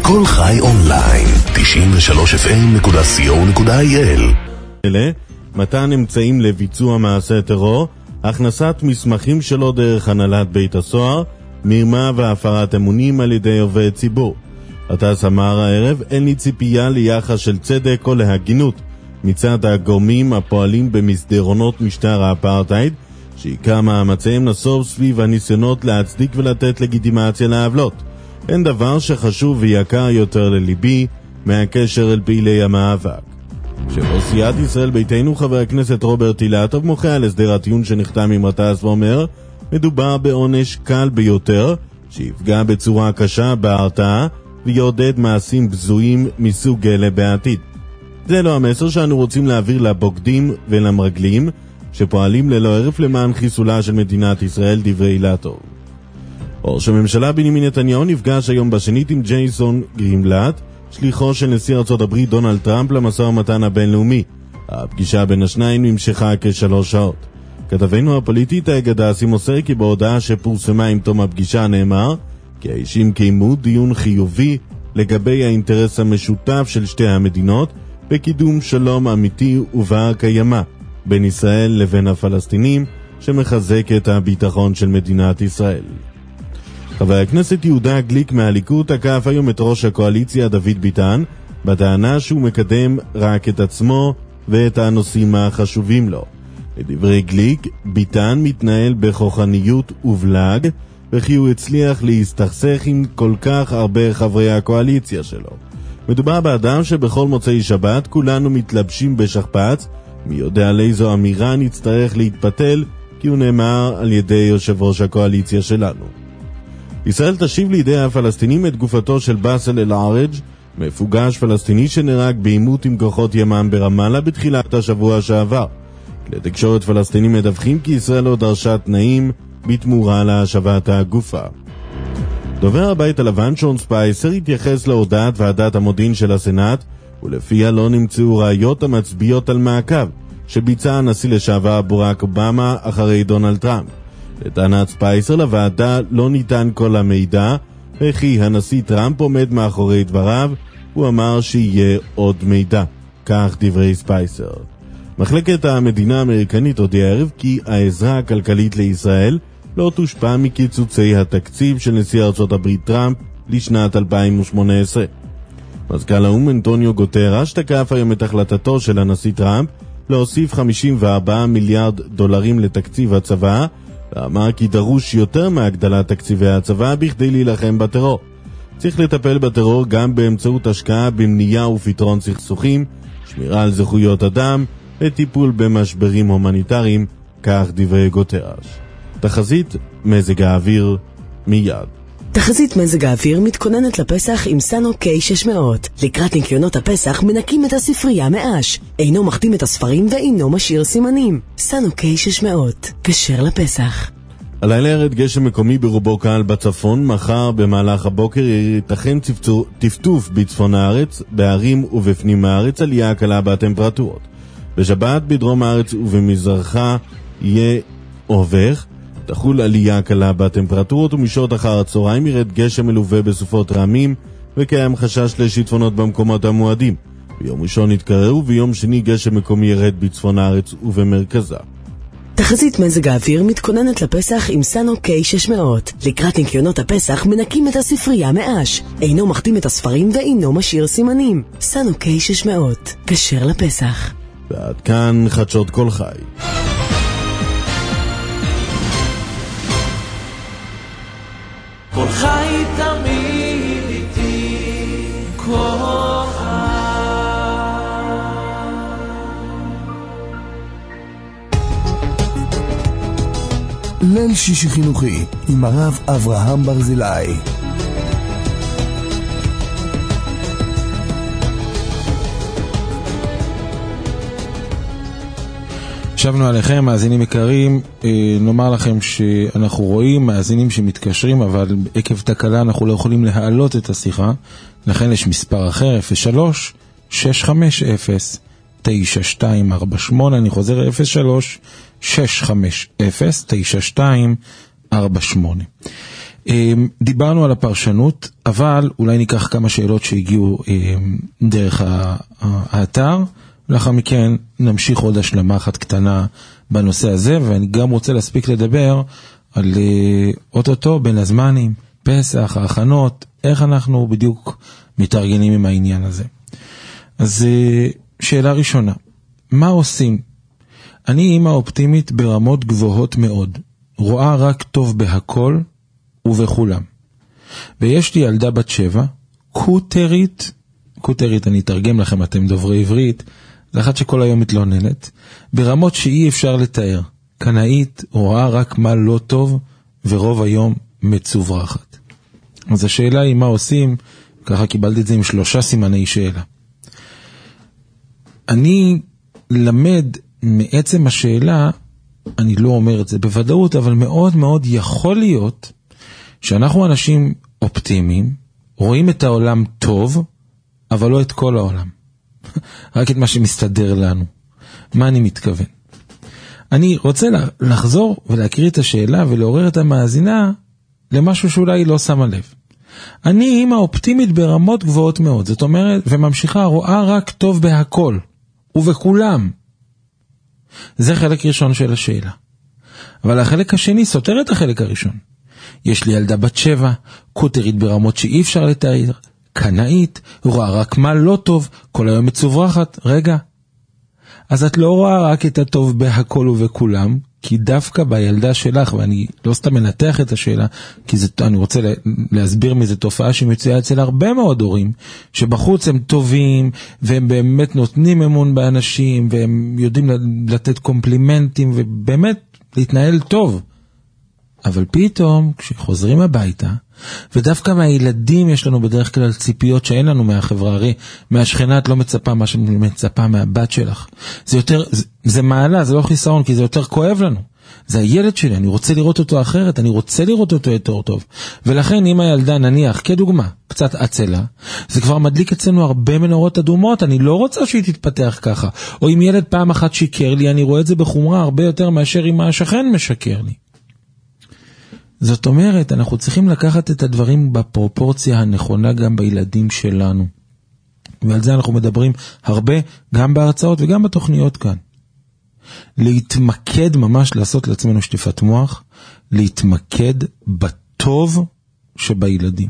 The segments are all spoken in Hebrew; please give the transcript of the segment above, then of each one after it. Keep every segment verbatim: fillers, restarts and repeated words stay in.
כל חי אונליין, תשעים ושלוש אף אם נקודה סי או נקודה איי אל. אלה, מתן אמצעים לביצוע מעשה טרור, הכנסת מסמכים שלו דרך הנהלת בית הסוהר, מרמה והפרת אמונים על ידי עובד ציבור. הטס אמר הערב, אין לי ציפייה ליחס של צדק או להגינות מצד הגורמים הפועלים במסדרונות משטר האפרטייד, שעיקר מאמציהם נסוב סביב הניסיונות להצדיק ולתת לגיטימציה לעוולות. אין דבר שחשוב ויקר יותר לליבי מהקשר אל פעילי המאבק. שבו סיעת ישראל ביתנו, חבר הכנסת רוברט אילטוב מוחה על הסדר הטיעון שנחתם עם הטס ואומר, מדובר בעונש קל ביותר שיפגע בצורה קשה בהרתעה ויעודד מעשים בזויים מסוג אלה בעתיד. זה לא המסר שאנו רוצים להעביר לבוגדים ולמרגלים שפועלים ללא הרף למען חיסולה של מדינת ישראל, דברי אילטוב. ראש הממשלה בנימין נתניהו נפגש היום בשנית עם ג'ייסון גרימלט, שליחו של נשיא ארצות הברית דונלד טראמפ למשא ומתן הבינלאומי. הפגישה בין השניים נמשכה כשלוש שעות. כתבנו הפוליטית האגדסי מוסר כי בהודעה שפורסמה עם תום הפגישה נאמר כי האישים קיימו דיון חיובי לגבי האינטרס המשותף של שתי המדינות בקידום שלום אמיתי ובר קיימא בין ישראל לבין הפלסטינים שמחזק את הביטחון של מדינת ישראל. חבר הכנסת יהודה גליק מהליכוד תקף היום את ראש הקואליציה דוד ביטן בטענה שהוא מקדם רק את עצמו ואת הנושאים החשובים לו. לדברי גליק, ביטן מתנהל בכוחניות ובלג וכי הוא הצליח להסתכסך עם כל כך הרבה חברי הקואליציה שלו. מדובר באדם שבכל מוצאי שבת כולנו מתלבשים בשכפ"ץ, מי יודע לאיזו אמירה נצטרך להתפתל כי הוא נאמר על ידי יושב ראש הקואליציה שלנו. ישראל תשיב לידי הפלסטינים את גופתו של באסל אל-ערג', מפוגש פלסטיני שנהרג בעימות עם כוחות ימ"מ ברמאללה בתחילת השבוע שעבר. כלי תקשורת פלסטינים מדווחים כי ישראל לא דרשה תנאים בתמורה להשבת הגופה. דובר הבית הלבן שון ספייסר התייחס להודעת ועדת המודיעין של הסנאט, ולפיה לא נמצאו ראיות המצביעות על מעקב שביצע הנשיא לשעבר ברק אובמה אחרי דונלד טראמפ. לטענת ספייסר, לוועדה לא ניתן כל המידע, וכי הנשיא טראמפ עומד מאחורי דבריו, הוא אמר שיהיה עוד מידע. כך דברי ספייסר. מחלקת המדינה האמריקנית הודיעה הערב כי העזרה הכלכלית לישראל לא תושפע מקיצוצי התקציב של נשיא ארצות הברית טראמפ לשנת אלפיים ושמונה עשרה. מזכ"ל האו"ם אנטוניו גוטרש תקף היום את החלטתו של הנשיא טראמפ להוסיף חמישים וארבעה מיליארד דולרים לתקציב הצבא, ואמר כי דרוש יותר מהגדלת תקציבי הצבא בכדי להילחם בטרור. צריך לטפל בטרור גם באמצעות השקעה במניעה ופתרון סכסוכים, שמירה על זכויות אדם וטיפול במשברים הומניטריים, כך דברי גוטרש. תחזית מזג האוויר מיד. תחזית מזג האוויר מתכוננת לפסח עם סאנו קיי שש מאות. לקראת ניקיונות הפסח מנקים את הספרייה מאש. אינו מחתים את הספרים ואינו משאיר סימנים. סאנו קיי שש מאות. כשר לפסח. הלילה ירד גשם מקומי ברובו קל בצפון. מחר במהלך הבוקר ייתכן טפטוף בצפון הארץ, בערים ובפנים הארץ עלייה קלה בטמפרטורות. בשבת בדרום הארץ ובמזרחה יהיה אובך, תחול עלייה קלה בטמפרטורות, ומשעות אחר הצהריים ירד גשם מלווה בסופות רעמים וקיים חשש לשיטפונות במקומות המועדים. ביום ראשון יתקרר וביום שני גשם מקומי ירד בצפון הארץ ובמרכזה. תחזית מזג האוויר מתכוננת לפסח עם סאנו קיי שש מאות. לקראת ניקיונות הפסח מנקים את הספרייה מאש. אינו מחתים את הספרים ואינו משאיר סימנים. סאנו קיי שש מאות. כשר לפסח. ועד כאן חדשות כל חי. כל חי תמיד איתי, כל חי. ליל שישי חינוכי עם הרב אברהם ברזילי. שבנו עליכם, מאזינים יקרים, נאמר לכם שאנחנו רואים מאזינים שמתקשרים, אבל עקב תקלה אנחנו לא יכולים להעלות את השיחה, לכן יש מספר אחר, אפס שלוש שש חמש אפס תשע שתיים ארבע שמונה, אני חוזר אפס שלוש שש חמש אפס תשע שתיים ארבע שמונה. דיברנו על הפרשנות, אבל אולי ניקח כמה שאלות שהגיעו דרך האתר, ולאחר מכן נמשיך עוד השלמה אחת קטנה בנושא הזה, ואני גם רוצה להספיק לדבר על אוטוטו בין הזמנים, פסח, ההכנות, איך אנחנו בדיוק מתארגנים עם העניין הזה. אז שאלה ראשונה, מה עושים? אני אימא אופטימית ברמות גבוהות מאוד, רואה רק טוב בהכל ובכולם. ויש לי ילדה בת שבע, קוטרית, קוטרית אני אתרגם לכם, אתם דוברי עברית, זה אחת שכל היום מתלוננת, ברמות שאי אפשר לתאר. קנאית, רואה רק מה לא טוב, ורוב היום מצוברחת. אז השאלה היא מה עושים, ככה קיבלתי את זה עם שלושה סימני שאלה. אני למד מעצם השאלה, אני לא אומר את זה בוודאות, אבל מאוד מאוד יכול להיות שאנחנו אנשים אופטימיים, רואים את העולם טוב, אבל לא את כל העולם. רק את מה שמסתדר לנו. מה אני מתכוון? אני רוצה לחזור ולהקריא את השאלה ולעורר את המאזינה למשהו שאולי לא שמה לב. אני אימא אופטימית ברמות גבוהות מאוד, זאת אומרת, וממשיכה רואה רק טוב בהכל, ובכולם. זה חלק ראשון של השאלה. אבל החלק השני סותר את החלק הראשון. יש לי ילדה בת שבע, קוטרית ברמות שאי אפשר לתאר, קנאית, רואה רק מה לא טוב, כל היום מצוברחת, רגע. אז את לא רואה רק את הטוב בהכל ובכולם, כי דווקא בילדה שלך, ואני לא סתם מנתח את השאלה, כי זה, אני רוצה להסביר מזה תופעה שמצויה אצל הרבה מאוד הורים, שבחוץ הם טובים, והם באמת נותנים אמון באנשים, והם יודעים לתת קומפלימנטים, ובאמת להתנהל טוב. אבל פתאום, כשחוזרים הביתה, ודווקא מהילדים יש לנו בדרך כלל ציפיות שאין לנו מהחברה, הרי מהשכנה את לא מצפה מה שמצפה מהבת שלך. זה יותר, זה, זה מעלה, זה לא חיסרון, כי זה יותר כואב לנו. זה הילד שלי, אני רוצה לראות אותו אחרת, אני רוצה לראות אותו יותר טוב. ולכן אם הילדה נניח, כדוגמה, קצת עצלה, זה כבר מדליק אצלנו הרבה מנורות אדומות, אני לא רוצה שהיא תתפתח ככה. או אם ילד פעם אחת שיקר לי, אני רואה את זה בחומרה הרבה יותר מאשר אם השכן משקר לי. זאת אומרת, אנחנו צריכים לקחת את הדברים בפרופורציה הנכונה גם בילדים שלנו. ועל זה אנחנו מדברים הרבה, גם בהרצאות וגם בתוכניות כאן. להתמקד ממש, לעשות לעצמנו שטיפת מוח, להתמקד בטוב שבילדים.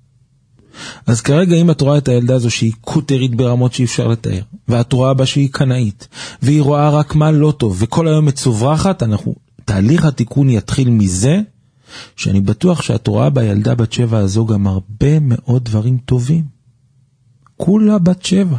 אז כרגע אם את רואה את הילדה הזו שהיא קוטרית ברמות שאי אפשר לתאר, ואת רואה בה שהיא קנאית, והיא רואה רק מה לא טוב, וכל היום מצוברחת, אנחנו, תהליך התיקון יתחיל מזה, שאני בטוח שאת רואה בילדה בת שבע הזו גם הרבה מאוד דברים טובים. כולה בת שבע.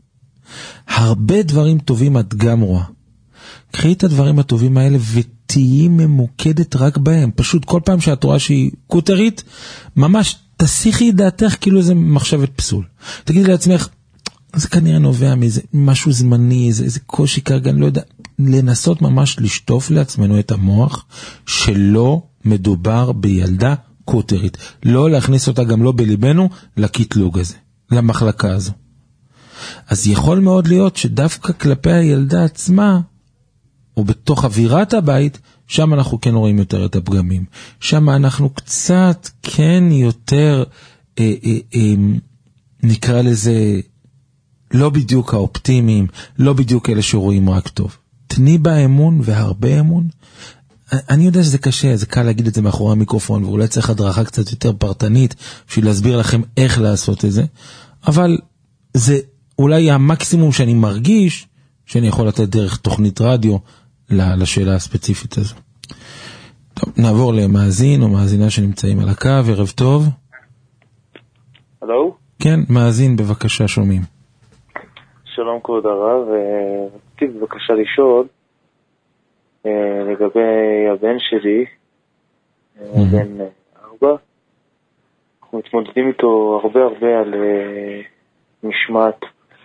הרבה דברים טובים את גם רואה. קחי את הדברים הטובים האלה ותהיי ממוקדת רק בהם. פשוט כל פעם שאת רואה שהיא קוטרית, ממש תסיכי דעתך כאילו זה מחשבת פסול. תגידי לעצמך, זה כנראה נובע מאיזה משהו זמני, איזה, איזה קושי כרגע, אני לא יודע. לנסות ממש לשטוף לעצמנו את המוח שלא מדובר בילדה קוטרית. לא להכניס אותה גם לא בליבנו לקטלוג הזה, למחלקה הזו. אז יכול מאוד להיות שדווקא כלפי הילדה עצמה, או בתוך אווירת הבית, שם אנחנו כן רואים יותר את הפגמים. שם אנחנו קצת כן יותר, אה, אה, אה, נקרא לזה, לא בדיוק האופטימיים, לא בדיוק אלה שרואים רק טוב. תני בה אמון והרבה אמון. אני יודע שזה קשה, זה קל להגיד את זה מאחורי המיקרופון, ואולי צריך הדרכה קצת יותר פרטנית, בשביל להסביר לכם איך לעשות את זה, אבל זה אולי המקסימום שאני מרגיש, שאני יכול לתת דרך תוכנית רדיו, לשאלה הספציפית הזו. טוב, נעבור למאזין או מאזינה שנמצאים על הקו, ערב טוב. הלו? כן, מאזין, בבקשה, שומעים. שלום כבוד הרב, רציתי בבקשה לשאול, לגבי הבן שלי, בן ארבע, אנחנו מתמודדים איתו הרבה הרבה על משמעת,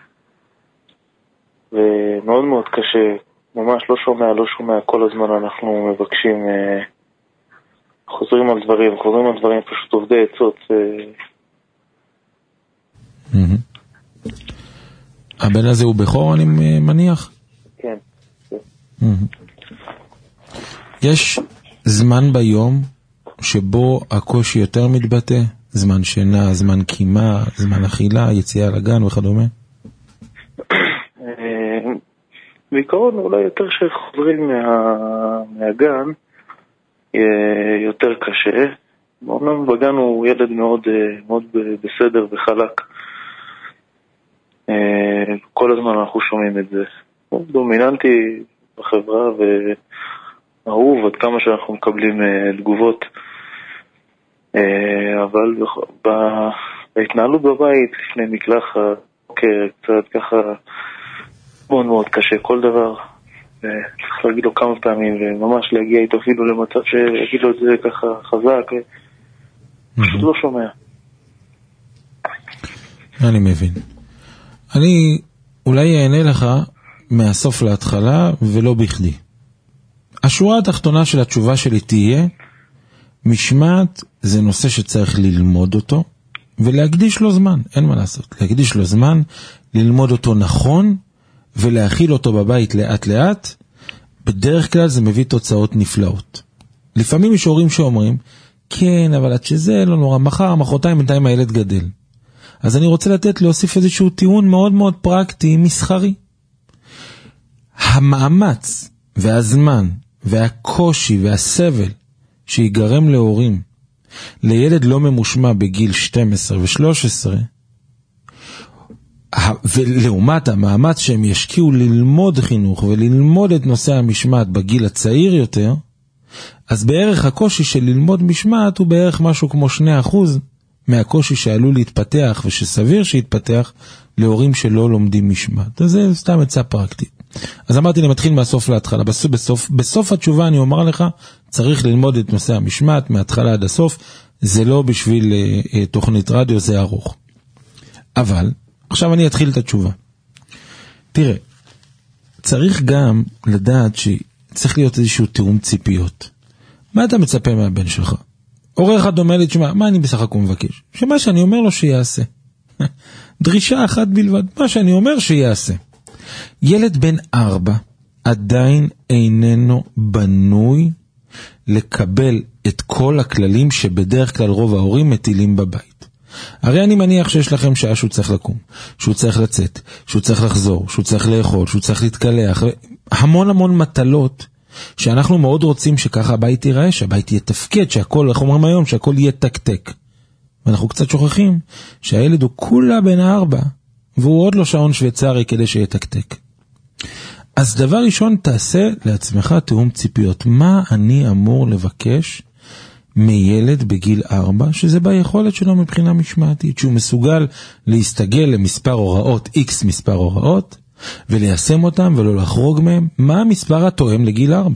ומאוד מאוד קשה, ממש לא שומע, לא שומע, כל הזמן אנחנו מבקשים, חוזרים על דברים, חוזרים על דברים, פשוט עובדי עצות. הבן הזה הוא בכור, אני מניח? כן. יש זמן ביום שבו הקושי יותר מתבטא? זמן שינה, זמן קימה, זמן אכילה, יציאה לגן וכדומה? בעיקרון אולי יותר שחוזרים מה... מהגן יותר קשה. אומנם בגן הוא ילד מאוד, מאוד בסדר וחלק. כל הזמן אנחנו שומעים את זה. הוא דומיננטי בחברה ואהוב עד כמה שאנחנו מקבלים תגובות. אבל בהתנהלות בבית לפני מקלחת, קצת ככה מאוד מאוד קשה כל דבר. צריך להגיד לו כמה פעמים וממש להגיע איתו אפילו למצב שיגיד לו את זה ככה חזק. פשוט לא שומע. אני מבין. אני אולי אענה לך מהסוף להתחלה ולא בכדי. השורה התחתונה של התשובה שלי תהיה, משמעת זה נושא שצריך ללמוד אותו ולהקדיש לו זמן, אין מה לעשות. להקדיש לו זמן, ללמוד אותו נכון ולהכיל אותו בבית לאט לאט. בדרך כלל זה מביא תוצאות נפלאות. לפעמים יש הורים שאומרים, כן, אבל עד שזה לא נורא, מחר, מחרתיים, בינתיים הילד גדל. אז אני רוצה לתת, להוסיף איזשהו טיעון מאוד מאוד פרקטי, מסחרי. המאמץ והזמן והקושי והסבל שיגרם להורים, לילד לא ממושמע בגיל שתים עשרה ו-שלוש עשרה, ולעומת המאמץ שהם ישקיעו ללמוד חינוך וללמוד את נושא המשמעת בגיל הצעיר יותר, אז בערך הקושי של ללמוד משמעת הוא בערך משהו כמו שני אחוז מהקושי שעלול להתפתח ושסביר שיתפתח להורים שלא לומדים משמעת. אז זה סתם עצה פרקטית. אז אמרתי לי, מתחיל מהסוף להתחלה. בסוף, בסוף, בסוף התשובה אני אומר לך, צריך ללמוד את נושא המשמעת מההתחלה עד הסוף. זה לא בשביל אה, תוכנית רדיו, זה ארוך. אבל, עכשיו אני אתחיל את התשובה. תראה, צריך גם לדעת שצריך להיות איזשהו תיאום ציפיות. מה אתה מצפה מהבן שלך? הורה אחד אומר לי, תשמע, מה אני בסך הכל מבקש? שמה שאני אומר לו שיעשה. דרישה אחת בלבד, מה שאני אומר שיעשה. ילד בן ארבע עדיין איננו בנוי לקבל את כל הכללים שבדרך כלל רוב ההורים מטילים בבית. הרי אני מניח שיש לכם שעה שהוא צריך לקום, שהוא צריך לצאת, שהוא צריך לחזור, שהוא צריך לאכול, שהוא צריך להתקלח, המון המון מטלות שאנחנו מאוד רוצים שככה הבית ייראה, שהבית יתפקד, שהכל, איך אומרים היום, שהכל יהיה תקתק. ואנחנו קצת שוכחים שהילד הוא כולה בן ארבע, והוא עוד לא שעון שוויצרי כדי שיתקתק. אז דבר ראשון, תעשה לעצמך תיאום ציפיות. מה אני אמור לבקש מילד בגיל ארבע, שזה ביכולת שלו מבחינה משמעתית, שהוא מסוגל להסתגל למספר הוראות, X מספר הוראות, וליישם אותם ולא לחרוג מהם? מה המספר התואם לגיל ארבע?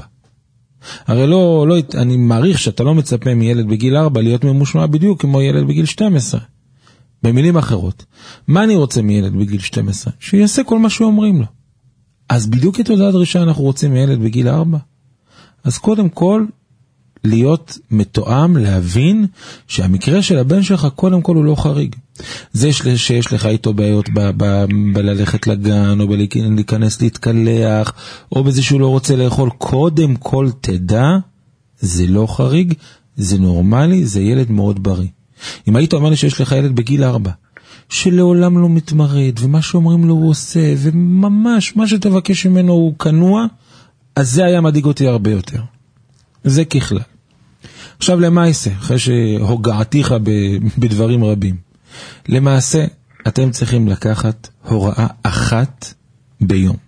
הרי לא, לא, אני מעריך שאתה לא מצפה מילד בגיל ארבע להיות ממושמע בדיוק כמו ילד בגיל שתים עשרה. במילים אחרות, מה אני רוצה מילד בגיל שתים עשרה? שיעשה כל מה שאומרים לו. אז בדיוק את אותה דרישה אנחנו רוצים מילד בגיל ארבע. אז קודם כל, להיות מתואם, להבין שהמקרה של הבן שלך קודם כל הוא לא חריג. זה שיש לך איתו בעיות ב- ב- בללכת לגן, או בלהיכנס להתקלח, או בזה שהוא לא רוצה לאכול, קודם כל תדע, זה לא חריג, זה נורמלי, זה ילד מאוד בריא. אם היית אומר לי שיש לך ילד בגיל ארבע, שלעולם לא מתמרד, ומה שאומרים לו הוא עושה, וממש מה שתבקש ממנו הוא כנוע, אז זה היה מדאיג אותי הרבה יותר. זה ככלל. עכשיו למעשה, אחרי שהוגעתיך בדברים רבים, למעשה אתם צריכים לקחת הוראה אחת ביום.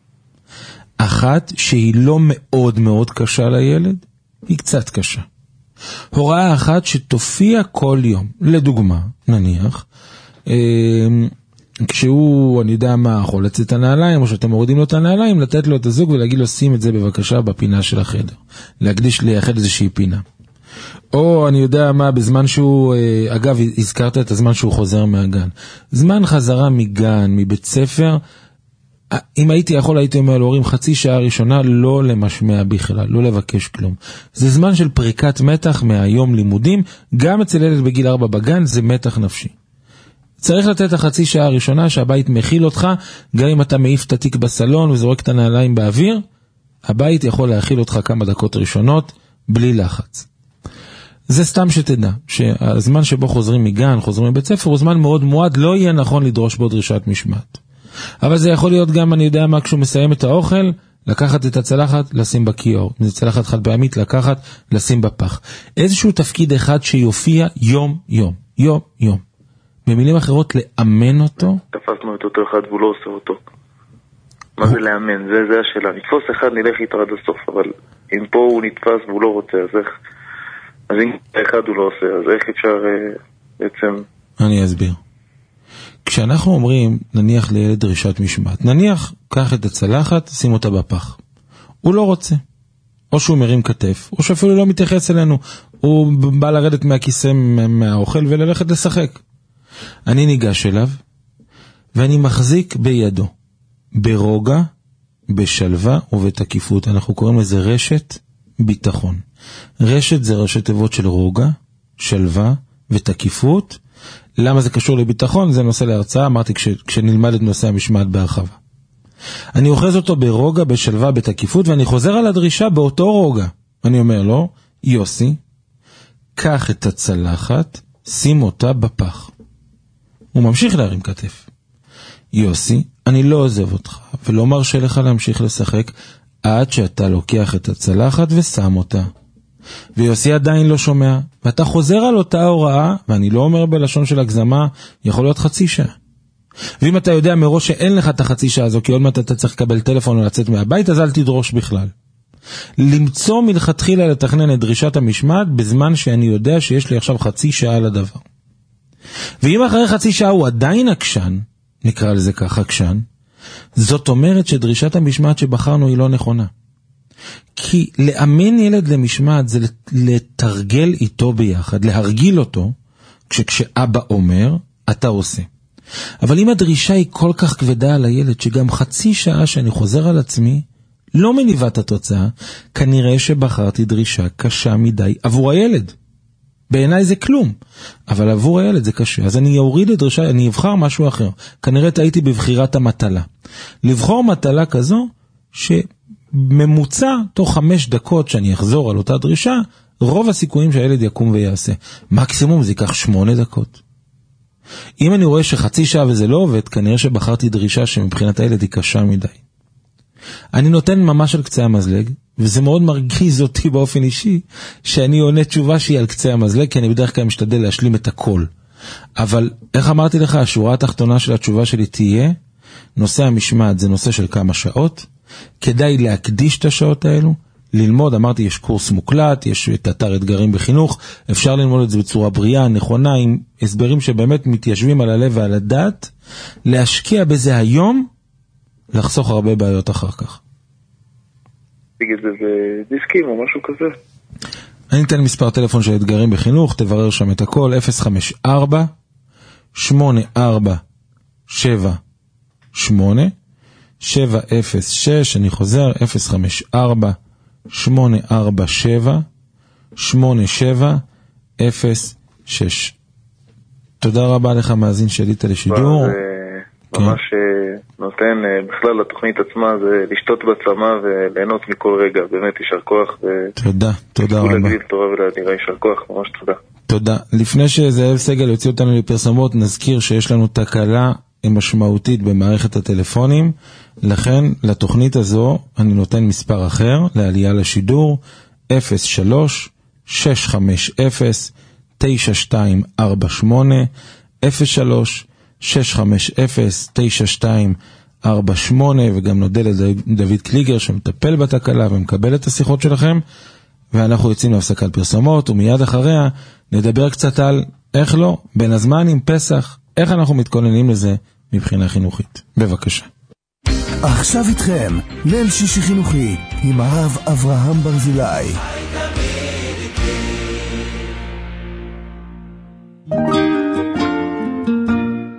אחת שהיא לא מאוד מאוד קשה לילד, היא קצת קשה. הוראה אחת שתופיע כל יום. לדוגמה, נניח, כשהוא, אני יודע מה, חולץ את הנעליים, או שאתם מורידים לו את הנעליים, לתת לו את הזוג ולהגיד לו, שים את זה בבקשה בפינה של החדר. להקדיש לייחד איזושהי פינה. או אני יודע מה, בזמן שהוא, אגב, הזכרת את הזמן שהוא חוזר מהגן. זמן חזרה מגן, מבית ספר, אם הייתי יכול, הייתי אומר להורים, חצי שעה ראשונה, לא למשמע בכלל, לא לבקש כלום. זה זמן של פריקת מתח מהיום לימודים, גם אצל ילד בגיל ארבע בגן, זה מתח נפשי. צריך לתת החצי שעה הראשונה שהבית מכיל אותך, גם אם אתה מעיף את התיק בסלון וזורק את הנעליים באוויר, הבית יכול להכיל אותך כמה דקות ראשונות, בלי לחץ. זה סתם שתדע, שהזמן שבו חוזרים מגן, חוזרים מבית ספר, הוא זמן מאוד מועד, לא יהיה נכון לדרוש בו דרישת משמעת. אבל זה יכול להיות גם, אני יודע מה, כשהוא מסיים את האוכל, לקחת את הצלחת, לשים בכיור. אם זה צלחת חד פעמית, לקחת, לשים בפח. איזשהו תפקיד אחד שיופיע יום, יום, יום, יום. במילים אחרות, לאמן אותו. תפסנו את אותו אחד והוא לא עושה אותו. מה זה לאמן? זה, זה השאלה. נתפוס אחד, נלך איתו עד הסוף, אבל אם פה הוא נתפס והוא לא רוצה, אז איך... אז אם אחד הוא לא עושה, אז איך אפשר בעצם... אני אסביר. כשאנחנו אומרים, נניח לילד דרישת משמעת, נניח, קח את הצלחת, שים אותה בפח. הוא לא רוצה. או שהוא מרים כתף, או שאפילו לא מתייחס אלינו. הוא בא לרדת מהכיסא מהאוכל וללכת לשחק. אני ניגש אליו, ואני מחזיק בידו, ברוגע, בשלווה ובתקיפות. אנחנו קוראים לזה רשת ביטחון. רשת זה ראשי תיבות של רוגע, שלווה ותקיפות. למה זה קשור לביטחון? זה נושא להרצאה, אמרתי כש, כשנלמד את נושא המשמעת בהרחבה. אני אוחז אותו ברוגע, בשלווה, בתקיפות, ואני חוזר על הדרישה באותו רוגע. אני אומר לו, יוסי, קח את הצלחת, שים אותה בפח. הוא ממשיך להרים כתף. יוסי, אני לא עוזב אותך, ולא מרשה לך להמשיך לשחק, עד שאתה לוקח את הצלחת ושם אותה. ויוסי עדיין לא שומע, ואתה חוזר על אותה הוראה, ואני לא אומר בלשון של הגזמה, יכול להיות חצי שעה. ואם אתה יודע מראש שאין לך את החצי שעה הזו, כי עוד מעט אתה צריך לקבל טלפון או לצאת מהבית, אז אל תדרוש בכלל. למצוא מלכתחילה לתכנן את דרישת המשמעת, בזמן שאני יודע שיש לי עכשיו חצי שעה לדבר. ואם אחרי חצי שעה הוא עדיין עקשן, נקרא לזה ככה עקשן, זאת אומרת שדרישת המשמעת שבחרנו היא לא נכונה. כי לאמן ילד למשמעת זה לתרגל איתו ביחד, להרגיל אותו, כשאבא אומר, אתה עושה. אבל אם הדרישה היא כל כך כבדה על הילד, שגם חצי שעה שאני חוזר על עצמי, לא מניבה את התוצאה, כנראה שבחרתי דרישה קשה מדי עבור הילד. בעיניי זה כלום, אבל עבור הילד זה קשה. אז אני אוריד את דרישה, אני אבחר משהו אחר. כנראה טעיתי בבחירת המטלה. לבחור מטלה כזו, שממוצע תוך חמש דקות שאני אחזור על אותה דרישה, רוב הסיכויים שהילד יקום ויעשה. מקסימום זה ייקח שמונה דקות. אם אני רואה שחצי שעה וזה לא עובד, כנראה שבחרתי דרישה שמבחינת הילד היא קשה מדי. אני נותן ממש על קצה המזלג, וזה מאוד מרגיז אותי באופן אישי, שאני עונה תשובה שהיא על קצה המזלג, כי אני בדרך כלל משתדל להשלים את הכל. אבל איך אמרתי לך, השורה התחתונה של התשובה שלי תהיה, נושא המשמעת זה נושא של כמה שעות, כדאי להקדיש את השעות האלו, ללמוד, אמרתי, יש קורס מוקלט, יש את אתר אתגרים בחינוך, אפשר ללמוד את זה בצורה בריאה, נכונה, עם הסברים שבאמת מתיישבים על הלב ועל הדעת, להשקיע בזה היום, לחסוך הרבה בעיות אחר כך. תגיד את זה בדיסקים או משהו כזה? אני אתן מספר טלפון של אתגרים בחינוך, תברר שם את הכל, אפס חמש ארבע שמונה ארבע שבע שמונה שבע אפס שש, אני חוזר, אפס חמש ארבע שמונה ארבע שבע שמונה שבע אפס שש. תודה רבה לך מאזין שעלית לשידור. ממש נותן בכלל לתוכנית עצמה זה לשתות בצמא וליהנות מכל רגע, באמת יישר כוח. תודה, תודה רבה. להגדיל תורה ולהדירה, יישר כוח, ממש תודה. תודה. לפני שזאב סגל יוציא אותנו לפרסמות, נזכיר שיש לנו תקלה משמעותית במערכת הטלפונים, לכן לתוכנית הזו אני נותן מספר אחר לעלייה לשידור, אפס שלוש שש חמש אפס תשע שתיים ארבע שמונה, אפס שלוש שש חמש אפס תשע שתיים ארבע שמונה, וגם נודה לדוד קליגר שמטפל בתקלה ומקבל את השיחות שלכם, ואנחנו יוצאים להפסקת פרסומות, ומיד אחריה נדבר קצת על איך לא, בין הזמן עם פסח, איך אנחנו מתכוננים לזה מבחינה חינוכית. בבקשה. עכשיו איתכם, ליל שישי חינוכי עם הרב אברהם ברזילי.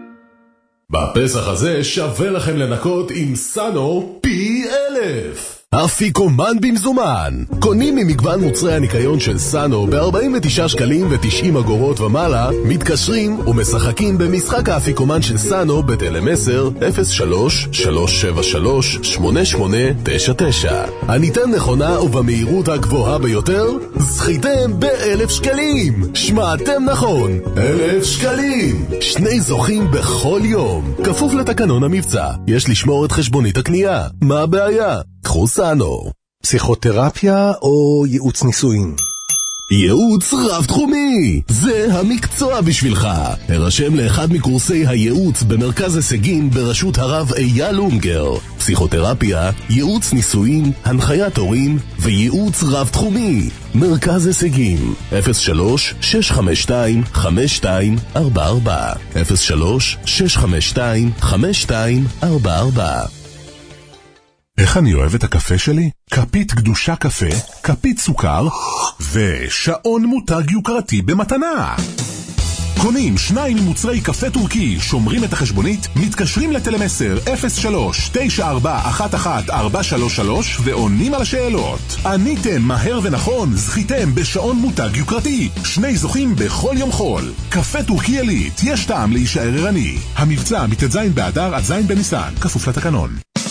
בפסח הזה שווה לכם לנקות עם סאנו פי אלף. אפיקומן במזומן. קונים ממגוון מוצרי הניקיון של סאנו ב-ארבעים ותשעה שקלים ו-תשעים אגורות ומעלה, מתקשרים ומשחקים במשחק האפיקומן של סאנו בטלמסר אפס שלוש שלוש שבע שלוש שמונה שמונה תשע תשע. הניתן נכונה ובמהירות הגבוהה ביותר, זכיתם באלף שקלים. שמעתם נכון, אלף שקלים. שני זוכים בכל יום. כפוף לתקנון המבצע. יש לשמור את חשבונית הקנייה. מה הבעיה? קחו סאנו. פסיכותרפיה או ייעוץ נישואין? ייעוץ רב תחומי, זה המקצוע בשבילך. הרשם לאחד מקורסי הייעוץ במרכז הישגים בראשות הרב אייל אונגר. פסיכותרפיה, ייעוץ נישואין, הנחיית הורים וייעוץ רב תחומי. מרכז הישגים אפס שלוש שש חמש שתיים חמש שתיים ארבע ארבע אפס שלוש שש חמש שתיים חמש שתיים ארבע ארבע. איך אני אוהב את הקפה שלי? כפית קדושה קפה, כפית סוכר ושעון מותג יוקרתי במתנה. קונים שניים ממוצרי קפה טורקי, שומרים את החשבונית, מתקשרים לטלמסר אפס שלוש תשע ארבע אחת אחת ארבע שלוש שלוש ועונים על השאלות. עניתם מהר ונכון, זכיתם בשעון מותג יוקרתי. שני זוכים בכל יום חול. קפה טורקי עילית, יש טעם להישאר ערני. המבצע מט"ז באדר עד ז' בניסן, כפוף לתקנון.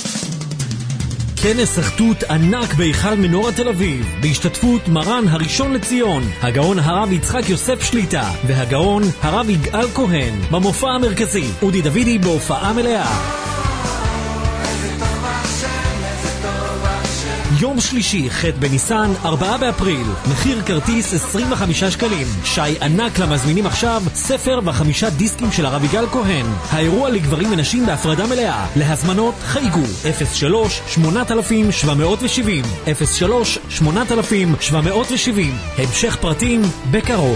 כנס אחדות ענק בהיכל מנורה תל אביב, בהשתתפות מרן הראשון לציון, הגאון הרב יצחק יוסף שליטה, והגאון הרב יגאל כהן, במופע המרכזי, אודי דוידי בהופעה מלאה. יום שלישי, ח' בניסן, ארבעה באפריל, מחיר כרטיס עשרים וחמישה שקלים. שי ענק למזמינים עכשיו, ספר וחמישה דיסקים של הרב יגאל כהן. האירוע לגברים ונשים בהפרדה מלאה. להזמנות חייגו אפס שלוש שמונה אלף שבע מאות שבעים אפס שלוש שמונה אלף שבע מאות שבעים. המשך פרטים בקרוב.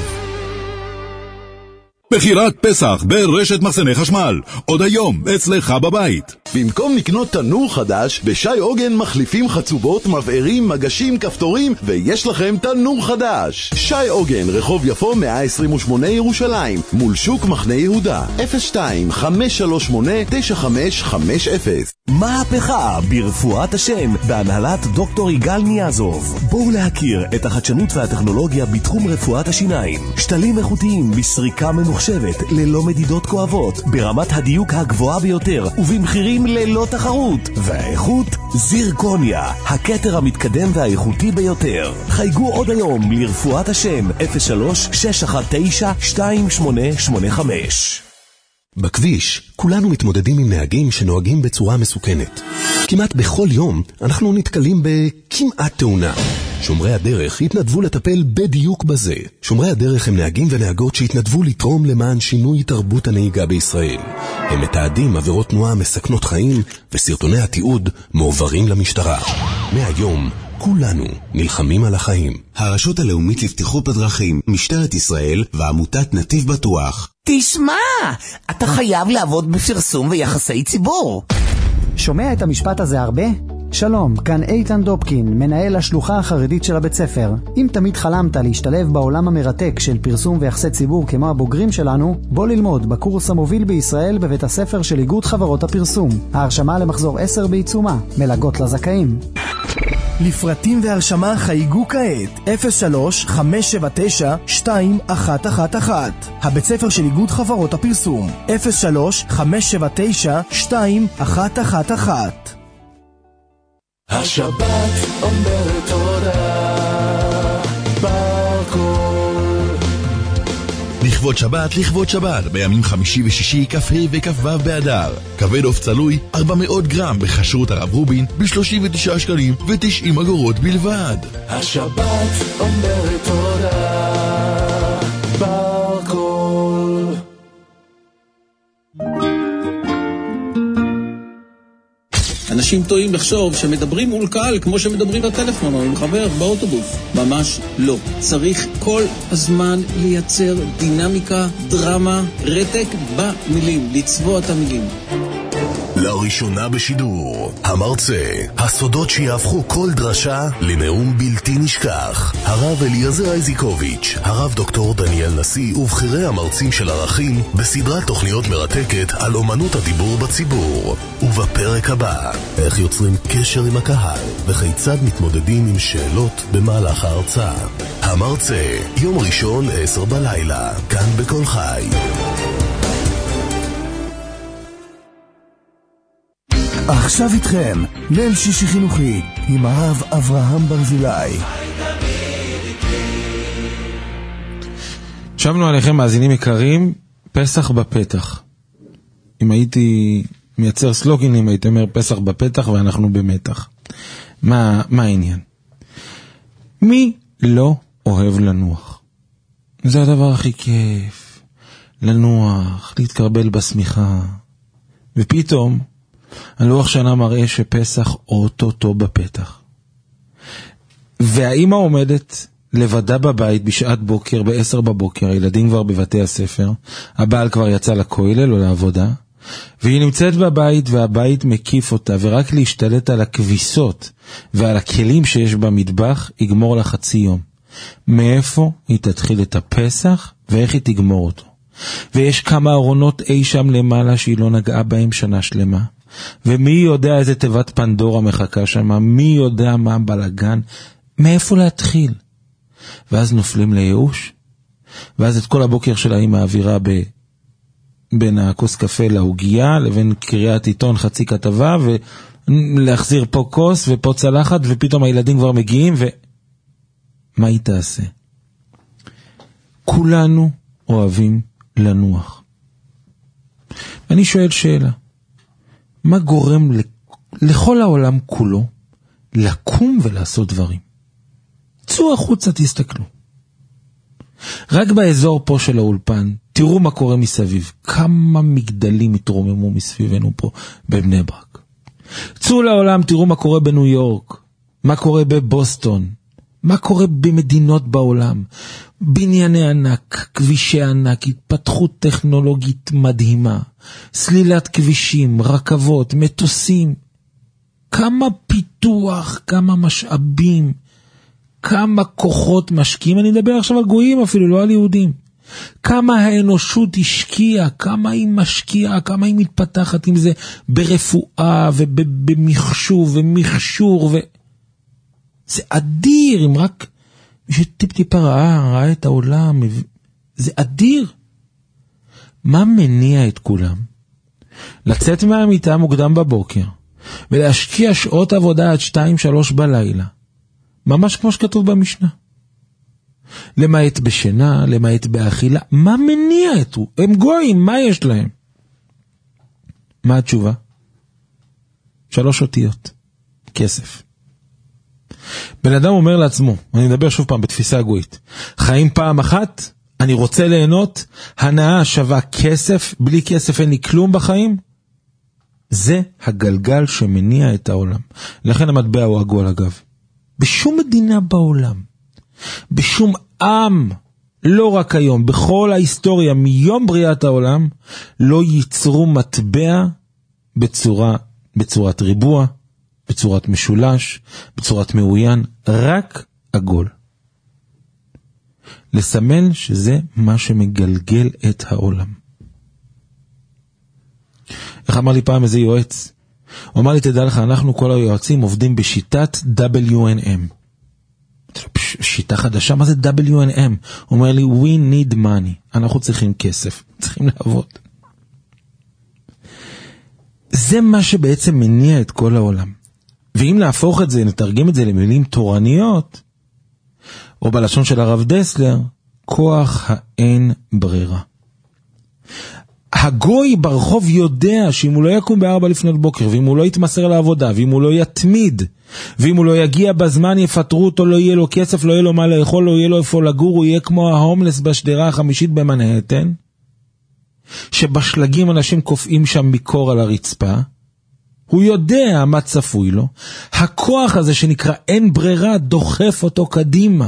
בחירת פסח ברשת מחסני חשמל, עוד היום אצלך בבית. במקום לקנות תנור חדש, בשי עוגן מחליפים חצובות, מבערים, מגשים, כפתורים, ויש לכם תנור חדש. שי עוגן, רחוב יפו מאה עשרים ושמונה ירושלים, מול שוק מחנה יהודה, אפס שתיים חמש שלוש שמונה תשע חמש חמש אפס. מהפכה ברפואת השם בהנהלת דוקטור יגאל ניאזוב. בואו להכיר את החדשנות והטכנולוגיה בתחום רפואת השיניים. שתלים איכותיים בסריקה ממוחשבת ללא מדידות כואבות, ברמת הדיוק הגבוהה ביותר ובמחירים ללא תחרות. והאיכות זירקוניה, הכתר המתקדם והאיכותי ביותר. חייגו עוד היום לרפואת השם אפס שלוש שש אחת תשע שתיים שמונה שמונה חמש. בכביש, כולנו מתמודדים עם נהגים שנוהגים בצורה מסוכנת. כמעט בכל יום אנחנו נתקלים בכמעט תאונה. שומרי הדרך התנדבו לטפל בדיוק בזה. שומרי הדרך הם נהגים ונהגות שהתנדבו לתרום למען שינוי תרבות הנהיגה בישראל. הם מתעדים עבירות תנועה מסכנות חיים, וסרטוני התיעוד מועברים למשטרה. מהיום, כולנו נלחמים על החיים. הרשות הלאומית לבטיחות בדרכים, משטרת ישראל ועמותת נתיב בטוח. תשמע, אתה חייב לעבוד בפרסום ויחסי ציבור. שומע את המשפט הזה הרבה? שלום, כאן איתן דופקין, מנהל השלוחה החרדית של הבית ספר. אם תמיד חלמת להשתלב בעולם המרתק של פרסום ויחסי ציבור כמו הבוגרים שלנו, בוא ללמוד בקורס המוביל בישראל בבית הספר של איגוד חברות הפרסום. ההרשמה למחזור עשר בעיצומה, מלגות לזכאים. לפרטים והרשמה חייגו כעת אפס שלוש חמש שבע תשע שתיים אחת אחת אחת. הבית ספר של איגוד חברות הפרסום אפס שלוש חמש שבע תשע שתיים אחת אחת אחת. השבת אומרת תודה ברקול. לכבוד שבת, לכבוד שבת, בימים חמישי ושישי, כ"ה וכ"ו באדר. כבד עוף צלוי, ארבע מאות גרם בכשרות הרב רובין, ב-שלושים ותשעה שקלים ו-תשעים אגורות בלבד. השבת אומרת תודה ברקול. אנשים טועים לחשוב שמדברים מול קהל כמו שמדברים בטלפון או עם חבר באוטובוס. ממש לא. צריך כל הזמן לייצר דינמיקה, דרמה, רתק במילים, לצבוע את המילים. לראשונה בשידור, המרצה, הסודות שיהפכו כל דרשה לנאום בלתי נשכח. הרב אליעזר איזיקוביץ', הרב דוקטור דניאל נשיא ובחירי המרצים של ערכים בסדרת תוכניות מרתקת על אומנות הדיבור בציבור. ובפרק הבא, איך יוצרים קשר עם הקהל וכיצד מתמודדים עם שאלות במהלך ההרצאה. המרצה, יום ראשון עשר בלילה, כאן בכל חי. עכשיו איתכם, ליל שישי חינוכי עם הרב אברהם ברזילי. שבנו עליכם מאזינים יקרים, פסח בפתח. אם הייתי מייצר סלוגנים, הייתי אומר פסח בפתח ואנחנו במתח. מה, מה העניין? מי לא אוהב לנוח? זה הדבר הכי כיף. לנוח, להתקרבל בסמיכה. ופתאום, הלוח שנה מראה שפסח אוטוטו בפתח. והאמא עומדת לבדה בבית בשעת בוקר, בעשר בבוקר, הילדים כבר בבתי הספר, הבעל כבר יצא לכולל או לעבודה, והיא נמצאת בבית והבית מקיף אותה, ורק להשתלט על הכביסות ועל הכלים שיש במטבח יגמור לה חצי יום. מאיפה היא תתחיל את הפסח ואיך היא תגמור אותו? ויש כמה ארונות אי שם למעלה שהיא לא נגעה בהם שנה שלמה. ומי יודע איזה תיבת פנדורה מחכה שם, מי יודע מה בלגן, מאיפה להתחיל. ואז נופלים לייאוש, ואז את כל הבוקר שלה היא מעבירה ב... בין הכוס קפה להוגייה, לבין קריאת עיתון חצי כתבה, ולהחזיר פה כוס ופה צלחת, ופתאום הילדים כבר מגיעים, ומה היא תעשה? כולנו אוהבים לנוח. אני שואל שאלה, מה גורם לכל העולם כולו לקום ולעשות דברים? צאו החוצה, תסתכלו. רק באזור פה של האולפן, תראו מה קורה מסביב. כמה מגדלים התרוממו מסביבנו פה בבני ברק. צאו לעולם, תראו מה קורה בניו יורק, מה קורה בבוסטון, מה קורה במדינות בעולם. בנייני ענק, כבישי ענק, התפתחות טכנולוגית מדהימה, סלילת כבישים, רכבות, מטוסים. כמה פיתוח, כמה משאבים, כמה כוחות משקיעים. אני מדבר עכשיו על גויים אפילו, לא על יהודים. כמה האנושות השקיעה, כמה היא משקיעה, כמה היא מתפתחת עם זה ברפואה ובמחשוב ומכשור. ו... זה אדיר, אם רק מי שטיפ טיפה ראה, ראה את העולם, זה אדיר. מה מניע את כולם? לצאת מהמיטה מוקדם בבוקר, ולהשקיע שעות עבודה עד שתיים שלוש בלילה, ממש כמו שכתוב במשנה. למעט בשינה, למעט באכילה. מה מניע את הוא? הם גויים, מה יש להם? מה התשובה? שלוש אותיות. כסף. בן אדם אומר לעצמו, אני מדבר שוב פעם בתפיסה הגויית, חיים פעם אחת, אני רוצה ליהנות, הנאה שווה כסף, בלי כסף אין לי כלום בחיים. זה הגלגל שמניע את העולם. לכן המטבע הוא עגול אגב. בשום מדינה בעולם, בשום עם, לא רק היום, בכל ההיסטוריה, מיום בריאת העולם, לא ייצרו מטבע בצורה, בצורת ריבוע, בצורת משולש, בצורת מאוין, רק עגול. לסמל שזה מה שמגלגל את העולם. איך אמר לי פעם איזה יועץ? הוא אמר לי, תדע לך, אנחנו כל היועצים עובדים בשיטת דאבליו אן אם. שיטה חדשה, מה זה דאבליו אן אם? הוא אומר לי, we need money. אנחנו צריכים כסף, צריכים לעבוד. זה מה שבעצם מניע את כל העולם. ואם נהפוך את זה, נתרגם את זה למילים תורניות, או בלשון של הרב דסלר, כוח האין ברירה. הגוי ברחוב יודע שאם הוא לא יקום בארבע לפנות בוקר, ואם הוא לא יתמסר לעבודה, ואם הוא לא יתמיד, ואם הוא לא יגיע בזמן, יפטרו אותו, לא יהיה לו כסף, לא יהיה לו מה לאכול, לא יהיה לו איפה לגור, הוא יהיה כמו ההומלס בשדרה החמישית במנהטן, שבשלגים אנשים קופאים שם מקור על הרצפה, הוא יודע מה צפוי לו, הכוח הזה שנקרא אין ברירה דוחף אותו קדימה.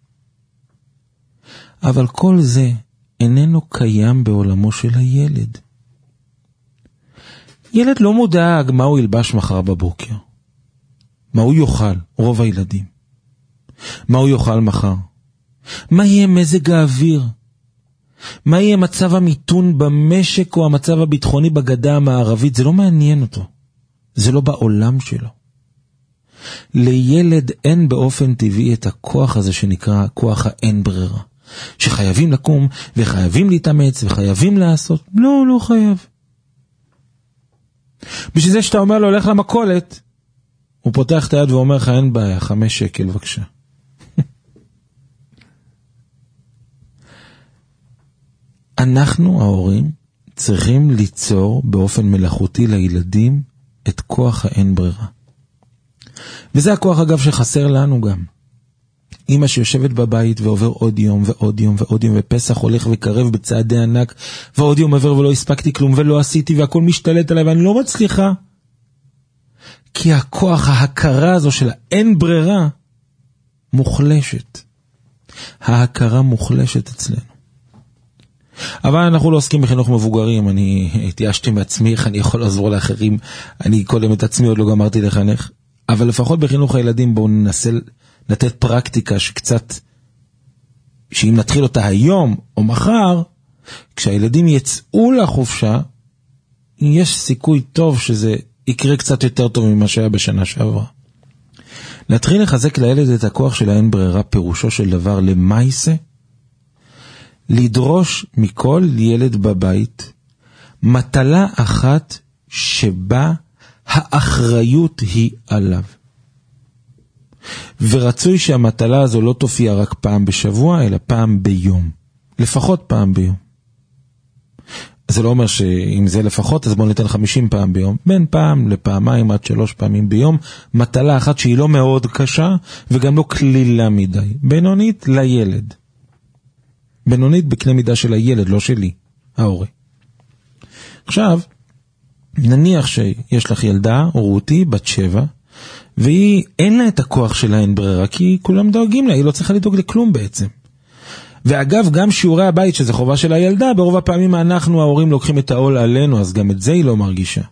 אבל כל זה איננו קיים בעולמו של הילד. ילד לא מודאג מה הוא ילבש מחר בבוקר. מה הוא יאכל, רוב הילדים. מה הוא יאכל מחר. מה יהיה מזג האוויר. מה יהיה מצב המיתון במשק או המצב הביטחוני בגדה המערבית. זה לא מעניין אותו. זה לא בעולם שלו. לילד אין באופן טבעי את הכוח הזה שנקרא כוח האין ברירה. שחייבים לקום וחייבים להתאמץ וחייבים לעשות. לא, לא חייב. בשביל זה שאתה אומר לו הולך למכולת, הוא פותח את היד ואומר לך אין בעיה, חמש שקל בבקשה. אנחנו ההורים צריכים ליצור באופן מלאכותי לילדים את כוח האין ברירה. וזה הכוח אגב שחסר לנו גם. אמא שיושבת בבית ועובר עוד יום ועוד יום ועוד יום, ופסח הולך וקרב בצעדי ענק, ועוד יום עבר ולא הספקתי כלום ולא עשיתי והכל משתלט עליי ואני לא מצליחה. כי הכוח ההכרה הזו של האין ברירה מוחלשת. ההכרה מוחלשת אצלנו. אבל אנחנו לא עוסקים בחינוך מבוגרים, אני התייאשתי מעצמי, איך אני יכול לעזור לאחרים, אני קודם את עצמי עוד לא גמרתי לחנך, אבל לפחות בחינוך הילדים בואו ננסה לתת פרקטיקה שקצת, שאם נתחיל אותה היום או מחר, כשהילדים יצאו לחופשה, יש סיכוי טוב שזה יקרה קצת יותר טוב ממה שהיה בשנה שעברה. להתחיל לחזק לילד את הכוח של האין ברירה, פירושו של דבר למעשה, לדרוש מכל ילד בבית מטלה אחת שבה האחריות היא עליו. ורצוי שהמטלה הזו לא תופיע רק פעם בשבוע, אלא פעם ביום. לפחות פעם ביום. זה לא אומר שאם זה לפחות, אז בוא ניתן חמישים פעם ביום. בין פעם לפעמיים עד שלוש פעמים ביום, מטלה אחת שהיא לא מאוד קשה, וגם לא כלילה מדי. בינונית לילד. בינונית בקנה מידה של הילד, לא שלי, ההורה. עכשיו, נניח שיש לך ילדה, רותי, בת שבע, והיא אין לה את הכוח שלה אין ברירה, כי כולם דואגים לה, היא לא צריכה לדאוג לכלום בעצם. ואגב, גם שיעורי הבית, שזה חובה של הילדה, ברוב הפעמים אנחנו ההורים לוקחים את העול עלינו, אז גם את זה היא לא מרגישה.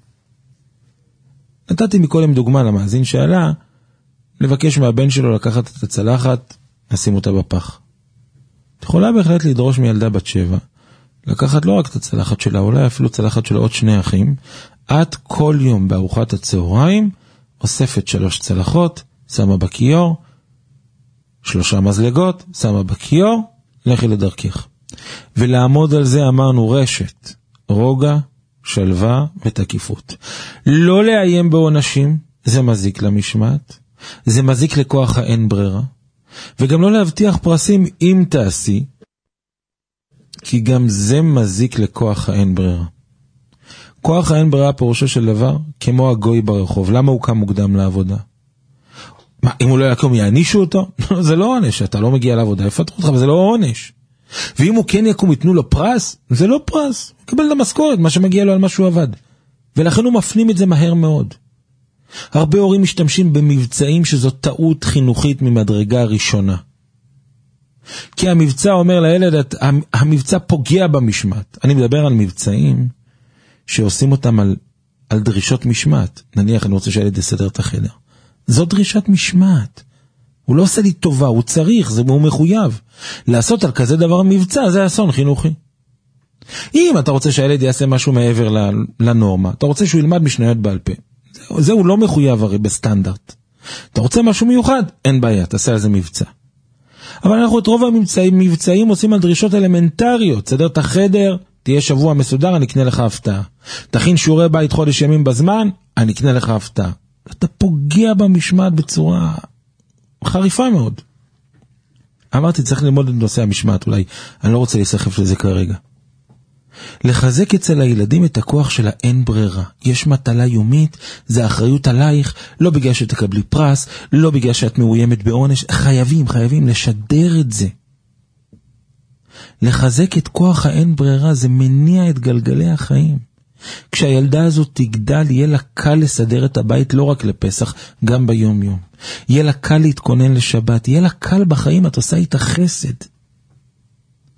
נתתי מקודם דוגמה למאזין שעלה, לבקש מהבן שלו לקחת את הצלחת, נשים אותה בפח. את יכולה בהחלט לדרוש מילדה בת שבע, לקחת לא רק את הצלחת שלה, אולי אפילו צלחת של עוד שני אחים, את כל יום בארוחת הצהריים, אוספת שלוש צלחות, שמה בכיור, שלושה מזלגות, שמה בכיור, לכי לדרכך. ולעמוד על זה אמרנו רשת, רוגע, שלווה ותקיפות. לא לאיים בעונשים, זה מזיק למשמעת, זה מזיק לכוח האין ברירה, וגם לא להבטיח פרסים אם תעשי, כי גם זה מזיק לכוח האין ברירה. כוח האין ברירה פירושו של דבר כמו הגוי ברחוב. למה הוא קם מוקדם לעבודה? מה, אם הוא לא יקום יענישו אותו? זה לא עונש, אתה לא מגיע לעבודה, יפתחו אותך, אבל זה לא עונש. ואם הוא כן יקום יתנו לו פרס, זה לא פרס, הוא יקבל את המשכורת, מה שמגיע לו על מה שהוא עבד. ולכן הוא מפנים את זה מהר מאוד. הרבה הורים משתמשים במבצעים שזו טעות חינוכית ממדרגה ראשונה. כי המבצע אומר לילד, המבצע פוגע במשמעת. אני מדבר על מבצעים שעושים אותם על, על דרישות משמעת. נניח אני רוצה שהילד יסדר את החדר. זו דרישת משמעת. הוא לא עושה לי טובה, הוא צריך, זה הוא מחויב. לעשות על כזה דבר מבצע, זה אסון חינוכי. אם אתה רוצה שהילד יעשה משהו מעבר לנורמה, אתה רוצה שהוא ילמד משניות בעל פה. זה, זה הוא לא מחויב הרי בסטנדרט. אתה רוצה משהו מיוחד? אין בעיה, תעשה על זה מבצע. אבל אנחנו את רוב המבצעים מבצעים עושים על דרישות אלמנטריות. סדר את החדר, תהיה שבוע מסודר, אני אקנה לך הפתעה. תכין שיעורי בית חודש ימים בזמן, אני אקנה לך הפתעה. אתה פוגע במשמעת בצורה חריפה מאוד. אמרתי, צריך ללמוד את נושא המשמעת, אולי אני לא רוצה להיסחף לזה כרגע. לחזק אצל הילדים את הכוח של האין ברירה. יש מטלה יומית, זה אחריות עלייך, לא בגלל שתקבלי פרס, לא בגלל שאת מאוימת בעונש, חייבים, חייבים לשדר את זה. לחזק את כוח האין ברירה, זה מניע את גלגלי החיים. כשהילדה הזאת תגדל, יהיה לה קל לסדר את הבית לא רק לפסח, גם ביום יום. יהיה לה קל להתכונן לשבת, יהיה לה קל בחיים, את עושה איתה חסד.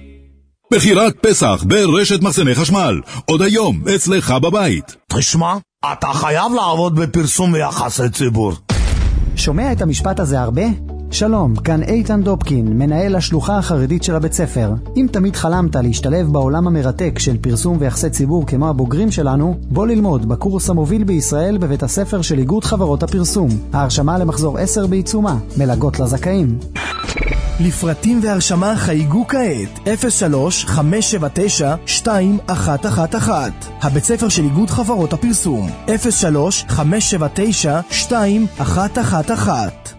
בחירת פסח ברשת מחסני חשמל. עוד היום אצלך בבית. תשמע, אתה חייב לעבוד בפרסום ויחסי ציבור. שומע את המשפט הזה הרבה? שלום, כאן איתן דופקין, מנהל השלוחה החרדית של הבית ספר. אם תמיד חלמת להשתלב בעולם המרתק של פרסום ויחסי ציבור כמו הבוגרים שלנו, בוא ללמוד בקורס המוביל בישראל בבית הספר של איגוד חברות הפרסום. ההרשמה למחזור עשר בעיצומה, מלגות לזכאים. לפרטים והרשמה חייגו כעת אפס שלוש חמש שבע תשע שתיים אחת אחת אחת. הבית ספר של איגוד חברות הפרסום אפס שלוש חמש שבע תשע שתיים אחת אחת אחת.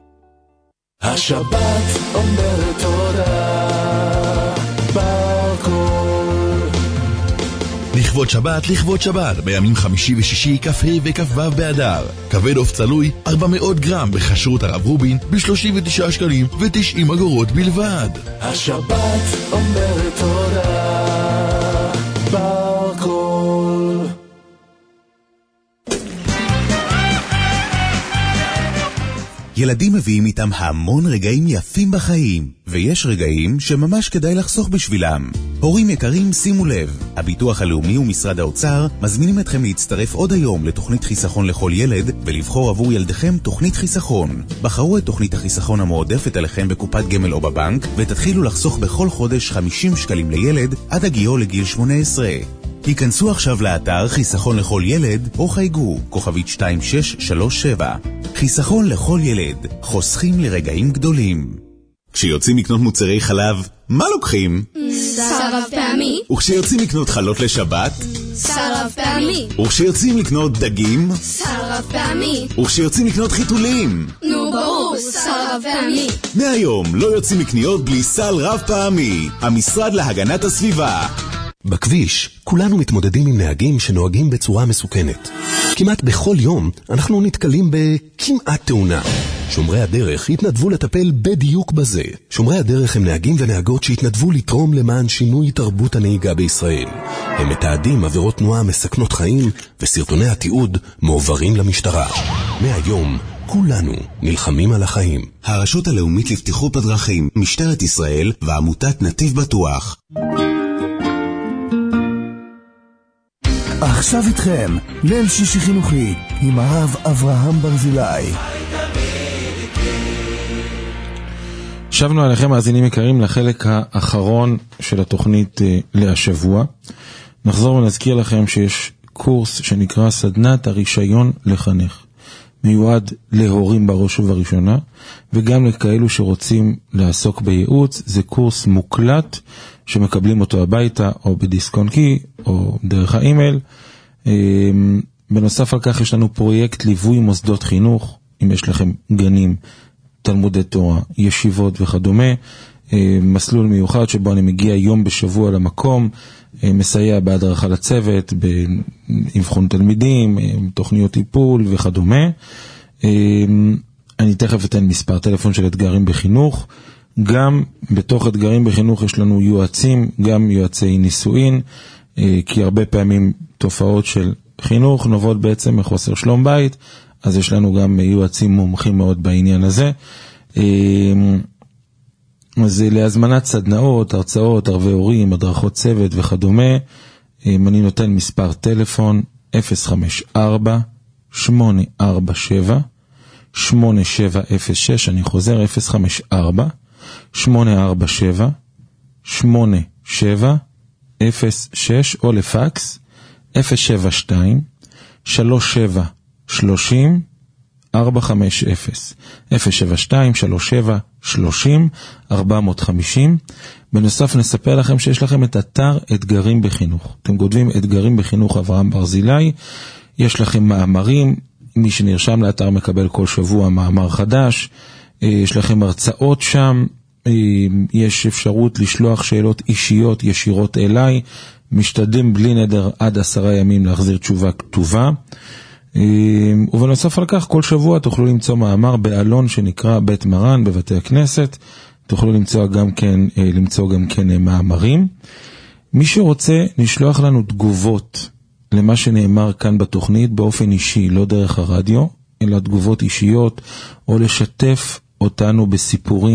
השבת אומרת תודה בקול. לכבוד שבת, לכבוד שבת, בימים חמישי ושישי, כ"ה וכ"ו באדר. כבד עוף צלוי, ארבע מאות גרם בכשרות הרב רובין, ב-שלושים ותשעה שקלים ו-תשעים אגורות בלבד. השבת אומרת תודה בקול. ילדים מביאים איתם המון רגעים יפים בחיים, ויש רגעים שממש כדאי לחסוך בשבילם. הורים יקרים, שימו לב, הביטוח הלאומי ומשרד האוצר מזמינים אתכם להצטרף עוד היום לתוכנית חיסכון לכל ילד, ולבחור עבור ילדיכם תוכנית חיסכון. בחרו את תוכנית החיסכון המועדפת עליכם בקופת גמל או בבנק, ותתחילו לחסוך בכל חודש חמישים שקלים לילד עד הגיעו לגיל שמונה עשרה. היכנסו עכשיו לאתר חיסכון לכל ילד או חייגו כוכבית שתיים שש שלוש שבע. חיסכון לכל ילד, חוסכים לרגעים גדולים. כשיוצאים לקנות מוצרי חלב, מה לוקחים? שר רב פעמי. וכשיוצאים לקנות חלות לשבת? שר רב פעמי. וכשיוצאים לקנות דגים? שר רב פעמי. וכשיוצאים לקנות חיתולים? נו ברור, שר רב פעמי. מהיום לא יוצאים לקניות בלי סל רב פעמי. המשרד להגנת הסביבה. בכביש, כולנו מתמודדים עם נהגים שנוהגים בצורה מסוכנת. כמעט בכל יום אנחנו נתקלים בכמעט תאונה. שומרי הדרך התנדבו לטפל בדיוק בזה. שומרי הדרך הם נהגים ונהגות שהתנדבו לתרום למען שינוי תרבות הנהיגה בישראל. הם מתעדים עבירות תנועה מסכנות חיים, וסרטוני התיעוד מועברים למשטרה. מהיום, כולנו נלחמים על החיים. הרשות הלאומית לבטיחות בדרכים, משטרת ישראל ועמותת נתיב בטוח. עכשיו איתכם, ליל שישי חינוכי עם הרב אברהם ברזילי. שבנו עליכם מאזינים יקרים לחלק האחרון של התוכנית להשבוע. נחזור ונזכיר לכם שיש קורס שנקרא סדנת הרישיון לחנך. מיועד להורים בראש ובראשונה, וגם לכאלו שרוצים לעסוק בייעוץ. זה קורס מוקלט שמקבלים אותו הביתה או בדיסק און קי או דרך האימייל. בנוסף על כך יש לנו פרויקט ליווי מוסדות חינוך, אם יש לכם גנים, תלמודי תורה, ישיבות וכדומה. מסלול מיוחד שבו אני מגיע יום בשבוע למקום, מסייע בהדרכה לצוות, באבחון תלמידים, תוכניות טיפול וכדומה. אני תכף אתן מספר טלפון של אתגרים בחינוך. גם בתוך אתגרים בחינוך יש לנו יועצים, גם יועצי נישואין, כי הרבה פעמים תופעות של חינוך נובעות בעצם מחוסר שלום בית, אז יש לנו גם יועצים מומחים מאוד בעניין הזה. אז להזמנת סדנאות, הרצאות, ערבי הורים, הדרכות צוות וכדומה, אני נותן מספר טלפון אפס חמש ארבע שמונה ארבע שבע שמונה שבע אפס שש, אני חוזר אפס חמש ארבע שמונה ארבע שבע שמונה שבע אפס שש, או לפקס אפס שבע שתיים שלוש שבע שלושים ארבע חמש אפס, אפס שבע שתיים שלוש שבע שלושים ארבע חמישים. בנוסף נספר לכם שיש לכם את אתר אתגרים בחינוך. אתם כותבים אתגרים בחינוך אברהם ברזילי, יש לכם מאמרים, מי שנרשם לאתר מקבל כל שבוע מאמר חדש, יש לכם הרצאות שם, יש אפשרות לשלוח שאלות אישיות ישירות אליי, משתדלים בלי נדר עד עשרה ימים להחזיר תשובה כתובה. ובנוסף על כך כל שבוע תוכלו למצוא מאמר באלון שנקרא בית מרן בבתי הכנסת, תוכלו למצוא גם כן, למצוא גם כן מאמרים. מי שרוצה לשלוח לנו תגובות למה שנאמר כאן בתוכנית באופן אישי, לא דרך הרדיו, אלא תגובות אישיות, או לשתף אותנו בסיפורים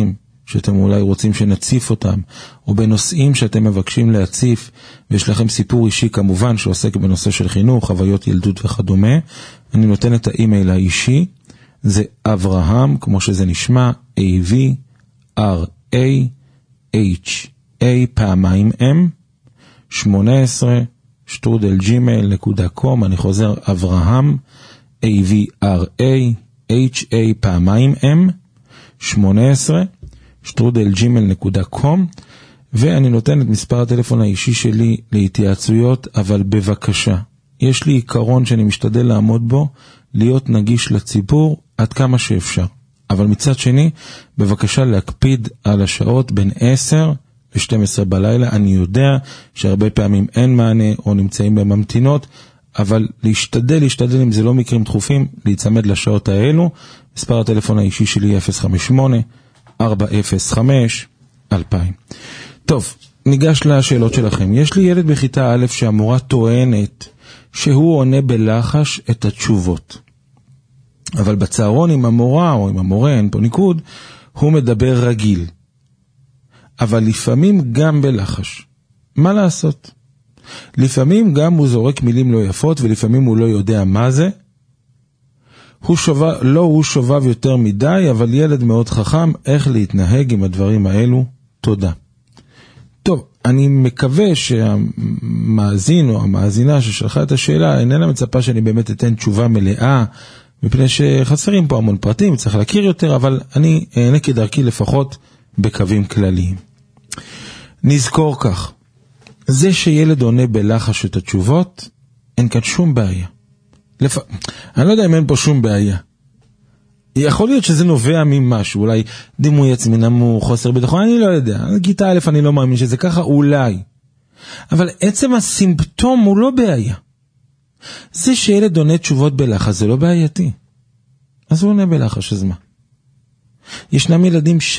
שאתם אולי רוצים שנציף אותם, או בנושאים שאתם מבקשים להציף, ויש לכם סיפור אישי כמובן שעוסק בנושא של חינוך, חוויות ילדות וכדומה, אני נותן את האימייל האישי, זה אברהם, כמו שזה נשמע, A V R A H A פעמיים M, שמונה עשרה, שטרודל ג'ימייל נקודה קום, אני חוזר, אברהם, A V R A H A פעמיים M, שמונה עשרה, שטרודל ג'ימייל נקודה קום, ואני נותן את מספר הטלפון האישי שלי להתייעצויות, אבל בבקשה, יש לי עיקרון שאני משתדל לעמוד בו, להיות נגיש לציבור עד כמה שאפשר. אבל מצד שני, בבקשה להקפיד על השעות בין עשר ל-שתים עשרה בלילה. אני יודע שהרבה פעמים אין מענה או נמצאים בממתינות, אבל להשתדל, להשתדל אם זה לא מקרים דחופים, להצמד לשעות האלו. מספר הטלפון האישי שלי אפס חמש שמונה ארבע אפס חמש אלפיים. טוב, ניגש לשאלות שלכם. יש לי ילד בכיתה א' שהמורה טוענת שהוא עונה בלחש את התשובות. אבל בצהרון עם המורה או עם המורה, אין פה ניקוד, הוא מדבר רגיל. אבל לפעמים גם בלחש. מה לעשות? לפעמים גם הוא זורק מילים לא יפות, ולפעמים הוא לא יודע מה זה. הוא שובב, לא הוא שובב יותר מדי, אבל ילד מאוד חכם, איך להתנהג עם הדברים האלו? תודה. טוב, אני מקווה שהמאזין או המאזינה ששלחה את השאלה, איננה מצפה שאני באמת אתן תשובה מלאה, מפני שחסרים פה המון פרטים, צריך להכיר יותר, אבל אני אענה כדרכי לפחות בקווים כלליים. נזכור כך, זה שילד עונה בלחש את התשובות, אין כאן שום בעיה. לפ... אני לא יודע אם אין פה שום בעיה. יכול להיות שזה נובע ממשהו, אולי דימוי עצמי נמוך, חוסר ביטחון, אני לא יודע. כיתה א' אני לא מאמין שזה ככה, אולי. אבל עצם הסימפטום הוא לא בעיה. זה שילד עונה תשובות בלחש, זה לא בעייתי. אז הוא עונה בלחש, אז מה? ישנם ילדים ש...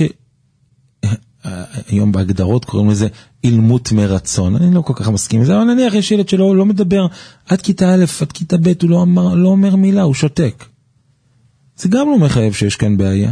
היום בהגדרות קוראים לזה אילמות מרצון. אני לא כל כך מסכים עם זה, אבל נניח יש ילד שלא לא מדבר עד כיתה א', עד כיתה ב', הוא לא אומר, לא אומר מילה, הוא שותק. זה גם לא מחייב שיש כאן בעיה.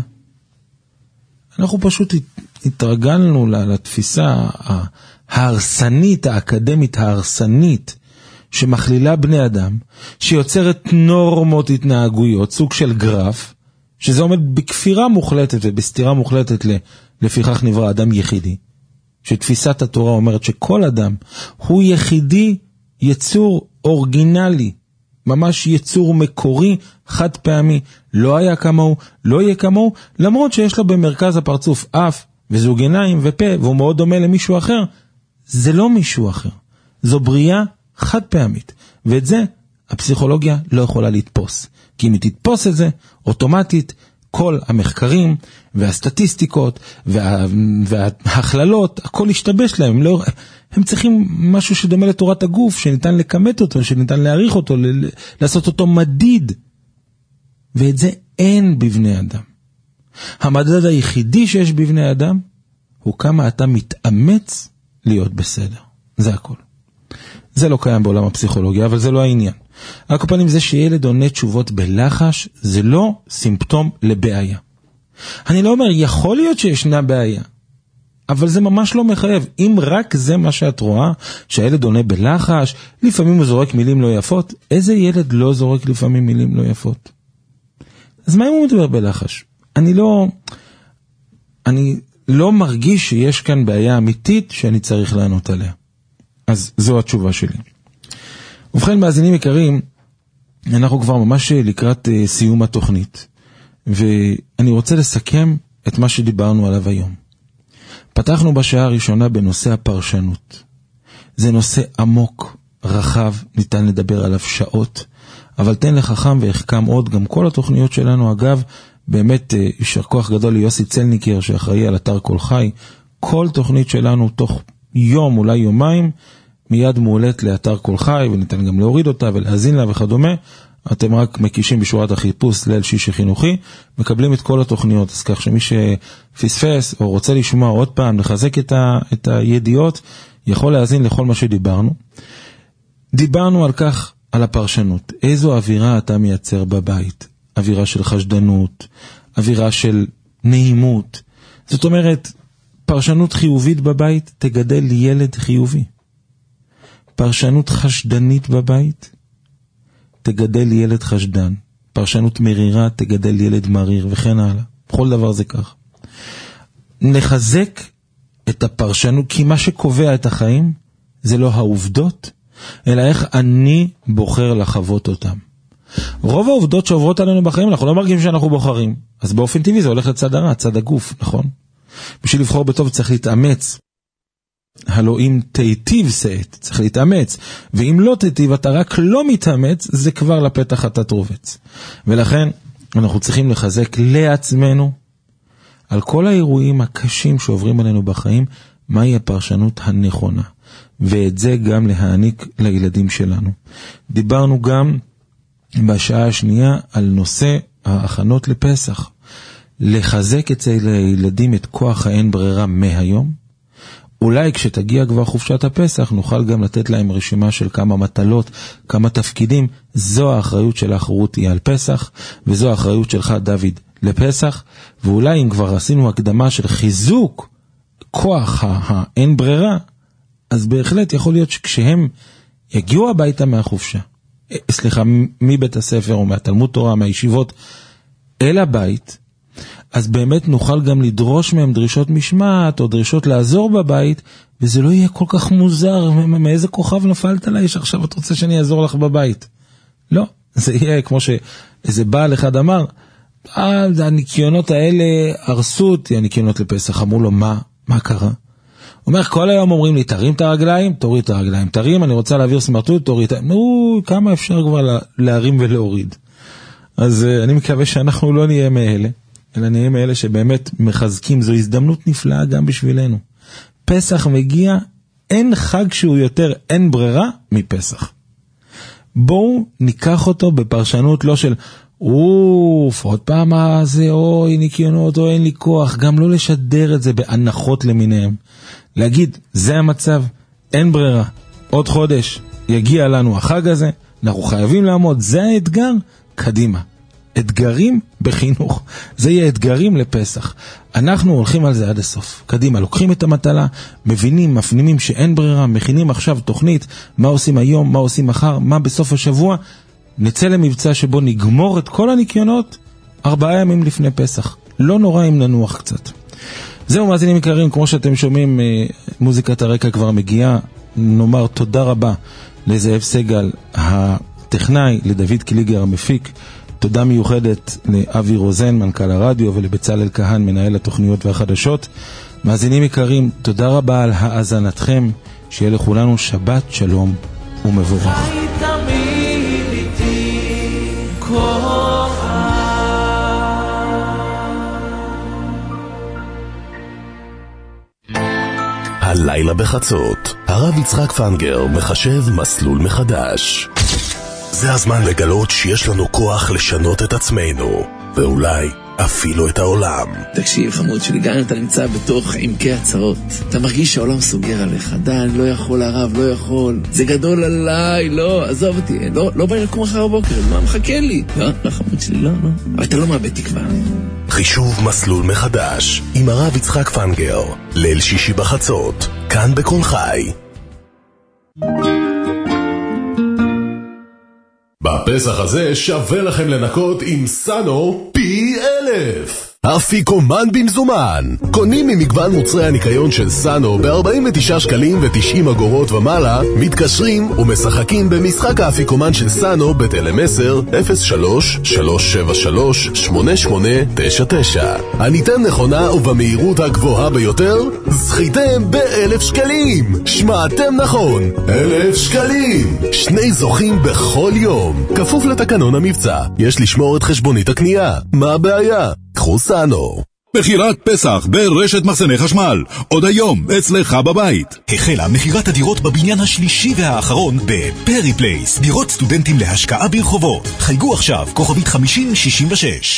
אנחנו פשוט התרגלנו לתפיסה ההרסנית, האקדמית ההרסנית, שמכלילה בני אדם, שיוצרת נורמות התנהגויות, סוג של גרף, שזה עומד בכפירה מוחלטת ובסתירה מוחלטת ל, לפיכך נברא אדם יחידי. שתפיסת התורה אומרת שכל אדם הוא יחידי, יצור אורגינלי, ממש יצור מקורי, חד פעמי, לא היה כמוהו, לא יהיה כמוהו, למרות שיש לו במרכז הפרצוף אף וזוג עיניים ופה, והוא מאוד דומה למישהו אחר, זה לא מישהו אחר. זו בריאה חד פעמית, ואת זה הפסיכולוגיה לא יכולה לתפוס. כי אם היא תתפוס את זה, אוטומטית, כל המחקרים והסטטיסטיקות וה, וההכללות, הכל ישתבש להם. הם, לא, הם צריכים משהו שדומה לתורת הגוף, שניתן לקמת אותו, שניתן להעריך אותו, ל, לעשות אותו מדיד. ואת זה אין בבני אדם. המדד היחידי שיש בבני אדם, הוא כמה אתה מתאמץ להיות בסדר. זה הכל. זה לא קיים בעולם הפסיכולוגיה, אבל זה לא העניין. הקופנים זה שילד עונה תשובות בלחש, זה לא סימפטום לבעיה. אני לא אומר, יכול להיות שישנה בעיה, אבל זה ממש לא מחייב. אם רק זה מה שאת רואה, שהילד עונה בלחש, לפעמים הוא זורק מילים לא יפות, איזה ילד לא זורק לפעמים מילים לא יפות? אז מה אם הוא מדבר בלחש? אני לא, אני לא מרגיש שיש כאן בעיה אמיתית שאני צריך לענות עליה. אז זו התשובה שלי. ובכן, מאזינים יקרים, אנחנו כבר ממש לקראת uh, סיום התוכנית, ואני רוצה לסכם את מה שדיברנו עליו היום. פתחנו בשעה הראשונה בנושא הפרשנות. זה נושא עמוק, רחב, ניתן לדבר עליו שעות, אבל תן לחכם והחכם עוד. גם כל התוכניות שלנו, אגב, באמת uh, יישר כוח גדול ליוסי צלניקר שאחראי על אתר כל חי. כל תוכנית שלנו תוך יום, אולי יומיים, מיד מועלת לאתר כל חי, וניתן גם להוריד אותה ולהזין לה וכדומה. אתם רק מקישים בשורת החיפוש ליל שישי חינוכי, מקבלים את כל התוכניות. אז כך שמי שפספס או רוצה לשמוע עוד פעם, לחזק את, ה, את הידיעות, יכול להזין לכל מה שדיברנו. דיברנו על כך, על הפרשנות. איזו אווירה אתה מייצר בבית? אווירה של חשדנות, אווירה של נעימות, זאת אומרת, פרשנות חיובית בבית תגדל ילד חיובי. פרשנות חשדנית בבית תגדל ילד חשדן. פרשנות מרירה תגדל ילד מריר וכן הלאה. בכל דבר זה כך. נחזק את הפרשנות, כי מה שקובע את החיים זה לא העובדות, אלא איך אני בוחר לחוות אותם. רוב העובדות שעוברות עלינו בחיים, אנחנו לא מרגישים שאנחנו בוחרים. אז באופן טבעי זה הולך לצד הרע, צד הגוף, נכון? בשביל לבחור בטוב צריך להתאמץ. הלא אם תיטיב שאת, צריך להתאמץ. ואם לא תיטיב, אתה רק לא מתאמץ, זה כבר לפתח אתה תרובץ. ולכן אנחנו צריכים לחזק לעצמנו, על כל האירועים הקשים שעוברים עלינו בחיים, מהי הפרשנות הנכונה. ואת זה גם להעניק לילדים שלנו. דיברנו גם בשעה השנייה על נושא ההכנות לפסח. לחזק אצל הילדים את כוח האין ברירה מהיום. אולי כשתגיע כבר חופשת הפסח נוכל גם לתת להם רשימה של כמה מטלות, כמה תפקידים. זו האחריות של רותי על פסח, וזו האחריות שלך דוד לפסח. ואולי אם כבר עשינו הקדמה של חיזוק כוח האין ברירה, אז בהחלט יכול להיות שכשהם יגיעו הביתה מהחופשה, סליחה, מבית הספר או מהתלמוד תורה, מהישיבות, אל הבית, אז באמת נוכל גם לדרוש מהם דרישות משמעת או דרישות לעזור בבית, וזה לא יהיה כל כך מוזר, מאיזה כוכב נפלת עליי שעכשיו את רוצה שאני אעזור לך בבית. לא, זה יהיה כמו שאיזה בעל אחד אמר, אה, הניקיונות האלה הרסו אותי, הניקיונות לפסח. אמרו לו, מה? מה קרה? הוא אומר, כל היום אומרים לי, תרים את הרגליים, תוריד את הרגליים, תרים, אני רוצה להעביר סמרטוט, תוריד. נו, כמה אפשר כבר להרים ולהוריד. אז uh, אני מקווה שאנחנו לא נהיה מאלה, אלא נהיה מאלה שבאמת מחזקים. זו הזדמנות נפלאה גם בשבילנו. פסח מגיע, אין חג שהוא יותר אין ברירה מפסח. בואו ניקח אותו בפרשנות לא של, אוף, עוד פעם זה, אוי, ניקיונות, או אין לי כוח. גם לא לשדר את זה בהנחות למיניהם. להגיד, זה המצב, אין ברירה. עוד חודש יגיע לנו החג הזה, אנחנו חייבים לעמוד, זה האתגר, קדימה. אתגרים בחינוך, זה יהיה אתגרים לפסח. אנחנו הולכים על זה עד הסוף. קדימה, לוקחים את המטלה, מבינים, מפנימים שאין ברירה, מכינים עכשיו תוכנית, מה עושים היום, מה עושים מחר, מה בסוף השבוע, נצא למבצע שבו נגמור את כל הניקיונות ארבעה ימים לפני פסח. לא נורא אם ננוח קצת. זהו מאזינים יקרים, כמו שאתם שומעים, מוזיקת הרקע כבר מגיעה. נאמר תודה רבה לזאב סגל הטכנאי, לדוד קליגר המפיק. תודה מיוחדת לאבי רוזן, מנכ"ל הרדיו, ולבצלאל כהן, מנהל התוכניות והחדשות. מאזינים יקרים, תודה רבה על האזנתכם. שיהיה לכולנו שבת שלום ומבורך. הלילה בחצות, הרב יצחק פנגר מחשב מסלול מחדש. זה הזמן לגלות שיש לנו כוח לשנות את עצמנו, ואולי אפילו את העולם. תקשיב חמוד שלי, גם אם אתה נמצא בתוך עמקי הצרות, אתה מרגיש שהעולם סוגר עליך, די, לא יכול הרב, לא יכול, זה גדול עליי, לא, עזוב אותי, לא, לא בא לקום אחר הבוקר, מה מחכה לי? לא, לא חמוד שלי, לא, לא, אבל אתה לא מאבד תקווה. חישוב מסלול מחדש עם הרב יצחק פנגר, ליל שישי בחצות, כאן בכל חי. בפסח הזה שווה לכם לנקות עם סאנו פי אלף. אפיקומן במזומן. קונים ממגוון מוצרי הניקיון של סאנו ב-ארבעים ותשעה שקלים ו-תשעים אגורות ומעלה, מתקשרים ומשחקים במשחק האפיקומן של סאנו בטלמסר אפס שלוש שלוש שבע שלוש שמונה שמונה תשע תשע. הניתן נכונה ובמהירות הגבוהה ביותר, זכיתם באלף שקלים. שמעתם נכון, אלף שקלים. שני זוכים בכל יום. כפוף לתקנון המבצע. יש לשמור את חשבונית הקנייה. מה הבעיה? קחו סאנו. מחירת פסח ברשת מחסני חשמל. עוד היום אצלך בבית. החלה מחירת הדירות בבניין השלישי והאחרון בפרי פלייס. דירות סטודנטים להשקעה ברחובות. חייגו עכשיו, כוכבית חמישים שישים ושש.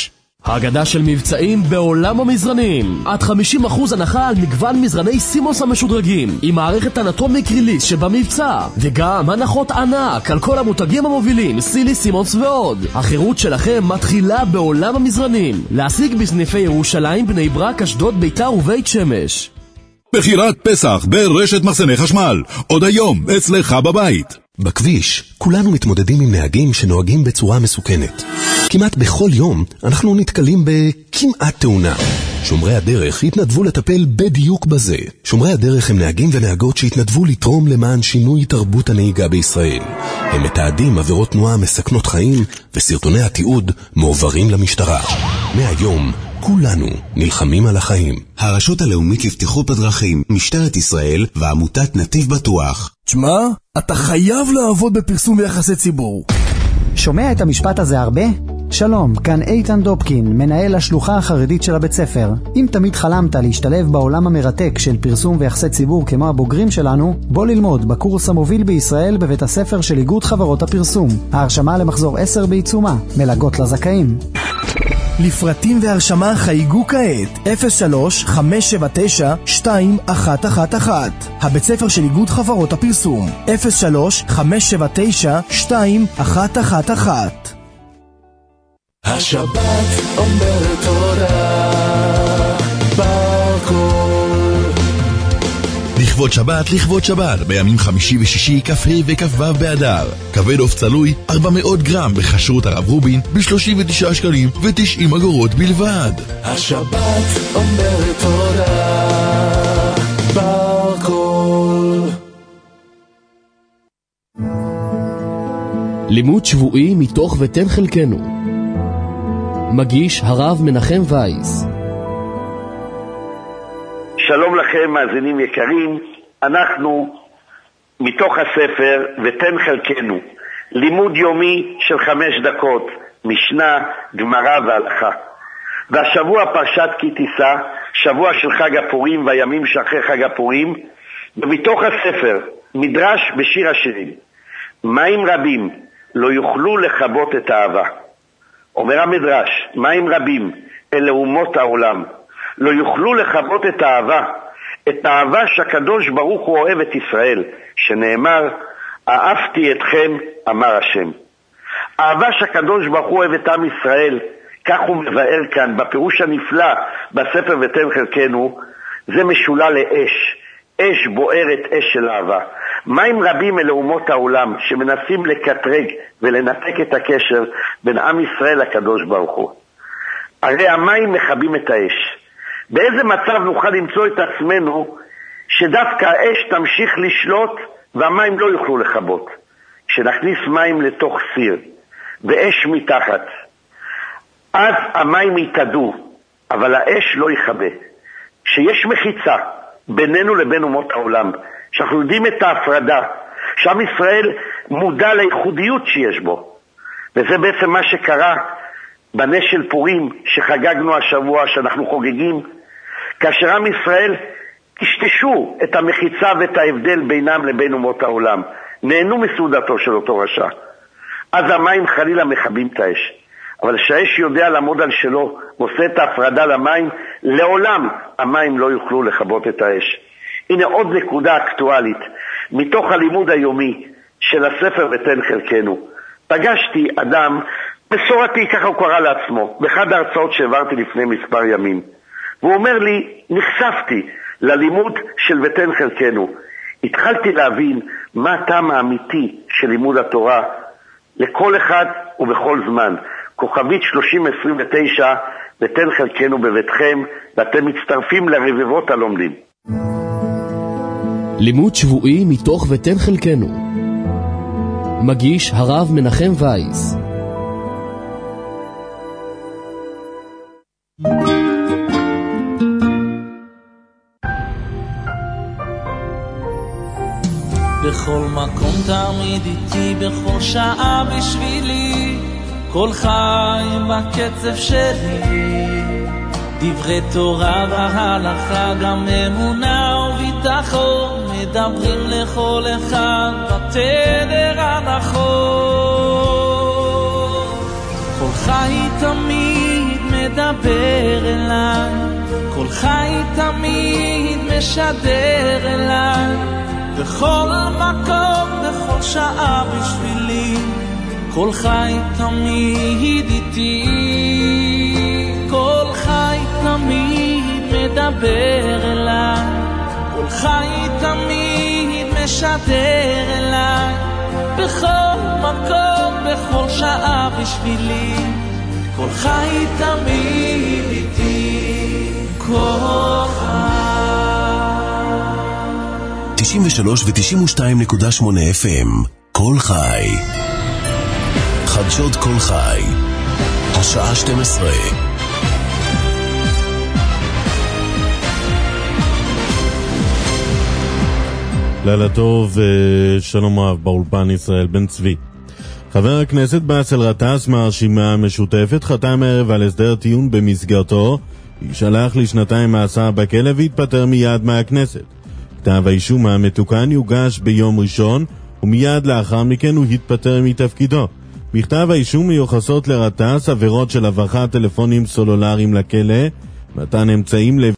האגדה של מבצעים בעולם המזרנים. עד חמישים אחוז הנחה על מגוון מזרני סימוס המשודרגים עם מערכת אנטומיק ריליס שבמבצע, וגם הנחות ענק על כל המותגים המובילים, סילי, סימוס ועוד. החירות שלכם מתחילה בעולם המזרנים. להשיג בסניפי ירושלים, בני ברק, אשדוד, ביתר ובית שמש. בחירת פסח ברשת מחסני חשמל, עוד היום אצלך בבית. בכביש, כולנו מתמודדים עם נהגים שנוהגים בצורה מסוכנת. כמעט בכל יום אנחנו נתקלים בכמעט תאונה. שומרי הדרך התנדבו לטפל בדיוק בזה. שומרי הדרך הם נהגים ונהגות שהתנדבו לתרום למען שינוי תרבות הנהיגה בישראל. הם מתעדים עבירות תנועה מסכנות חיים, וסרטוני התיעוד מועברים למשטרה. מהיום, כולנו נלחמים על החיים. הרשות הלאומית לבטיחות בדרכים, משטרת ישראל ועמותת נתיב בטוח. תשמע, אתה חייב לעבוד בפרסום ויחסי ציבור. שומע את המשפט הזה הרבה? שלום, כאן איתן דופקין, מנהל השלוחה החרדית של הבית ספר. אם תמיד חלמת להשתלב בעולם המרתק של פרסום ויחסי ציבור כמו הבוגרים שלנו, בוא ללמוד בקורס המוביל בישראל בבית הספר של איגוד חברות הפרסום. ההרשמה למחזור עשר בעיצומה, מלגות לזכאים. לפרטים והרשמה חייגו כעת אפס שלוש חמש שבע תשע שתיים אחת אחת אחת. הבית ספר של איגוד חברות הפרסום אפס שלוש חמש שבע תשע שתיים אחת אחת אחת. השבת אומרת תודה בקול. לכבוד שבת, לכבוד שבת, בימים חמישי ושישי, כ"ה וכ"ו באדר. כבד עוף צלוי, ארבע מאות גרם בכשרות הרב רובין, ב-שלושים ותשעה שקלים ו-תשעים אגורות בלבד. השבת אומרת תודה בקול. לימוד שבועי מתוך ותן חלקנו. מגיש הרב מנחם וייס. שלום לכם מאזינים יקרים, אנחנו מתוך הספר ותן חלקנו, לימוד יומי של חמש דקות, משנה, גמרא והלכה. והשבוע פרשת כי תישא, שבוע של חג הפורים והימים שאחרי חג הפורים, ומתוך הספר מדרש בשיר השירים. מים רבים לא יוכלו לכבות את האהבה. אומר המדרש, מים רבים אלה אומות העולם לא יוכלו לכבות את האהבה, את האהבה שהקדוש ברוך הוא אוהב את ישראל, שנאמר, אהבתי אתכם, אמר השם. אהבה שהקדוש ברוך הוא אוהב את עם ישראל, כך הוא מבאר כאן, בפירוש הנפלא, בספר ותן חלקנו, זה משולה לאש, אש בוערת, אש של אהבה. מים רבים אלה אומות העולם, שמנסים לקטרג ולנתק את הקשר בין עם ישראל לקדוש ברוך הוא. הרי המים מכבים את האש. באיזה מצב נוכל למצוא את עצמנו שדווקא האש תמשיך לשלוט והמים לא יוכלו לכבות? כשנכניס מים לתוך סיר ואש מתחת, אז המים יתאדו, אבל האש לא יכבה. כשיש מחיצה בינינו לבין אומות העולם, שאנחנו יודעים את ההפרדה, שעם ישראל מודע לייחודיות שיש בו, וזה בעצם מה שקרה בנס של פורים שחגגנו השבוע, שאנחנו חוגגים, כאשר עם ישראל תשתשו את המחיצה ואת ההבדל בינם לבין אומות העולם, נהנו מסעודתו של אותו רשע, אז המים חלילה מכבים את האש. אבל כשהאש יודע לעמוד על שלו ועושה את ההפרדה למים, לעולם המים לא יוכלו לכבות את האש. הנה עוד נקודה אקטואלית מתוך הלימוד היומי של הספר ותן חלקנו. פגשתי אדם מסורתי, ככה הוא קרא לעצמו, באחד ההרצאות שהעברתי לפני מספר ימים, והוא אומר לי, נחשפתי ללימוד של ותן חלקנו, התחלתי להבין מה הטעם האמיתי של לימוד התורה לכל אחד ובכל זמן. כוכבית שלושים עשרים ותשע, ותן חלקנו בביתכם, ואתם מצטרפים לרבבות הלומדים. לימוד שבועי מתוך ותן חלקנו. מגיש הרב מנחם וייס. בכל מקום תמיד איתי, בכל שעה בשבילי, כל חי בקצב שלי, דברי תורה והלכה, גם אמונה וביטחון, מדברים לכל אחד בתדר הנכון. כל חי תמיד מדבר אליי, כל חי תמיד משדר אליי, בכל מקום, בכל שעה בשבילי, כל חי תמיד איתי, כל חי תמיד מדבר אליי, כל חי תמיד משדר אליי, בכל מקום, בכל שעה בשבילי, כל חי תמיד איתי, כל חי. תשעים ושלוש ו-תשעים ושתיים נקודה שמונה אף אם, כל חי. חדשות כל חי, השעה שתים עשרה. לילה טוב, שלום רב, באולפן ישראל בן צבי. חבר הכנסת באסל גטאס מהרשימה המשותפת חתם הערב על הסדר טיעון במסגרתו, יישלח לשנתיים מאסר בכלא והתפטר מיד מהכנסת. כתב האישום המתוקן יוגש ביום ראשון, ומיד לאחר מכן הוא התפטר מתפקידו. בכתב האישום מיוחסות לרטס עבירות של הברחת טלפונים סלולריים לכלא, מתן אמצעים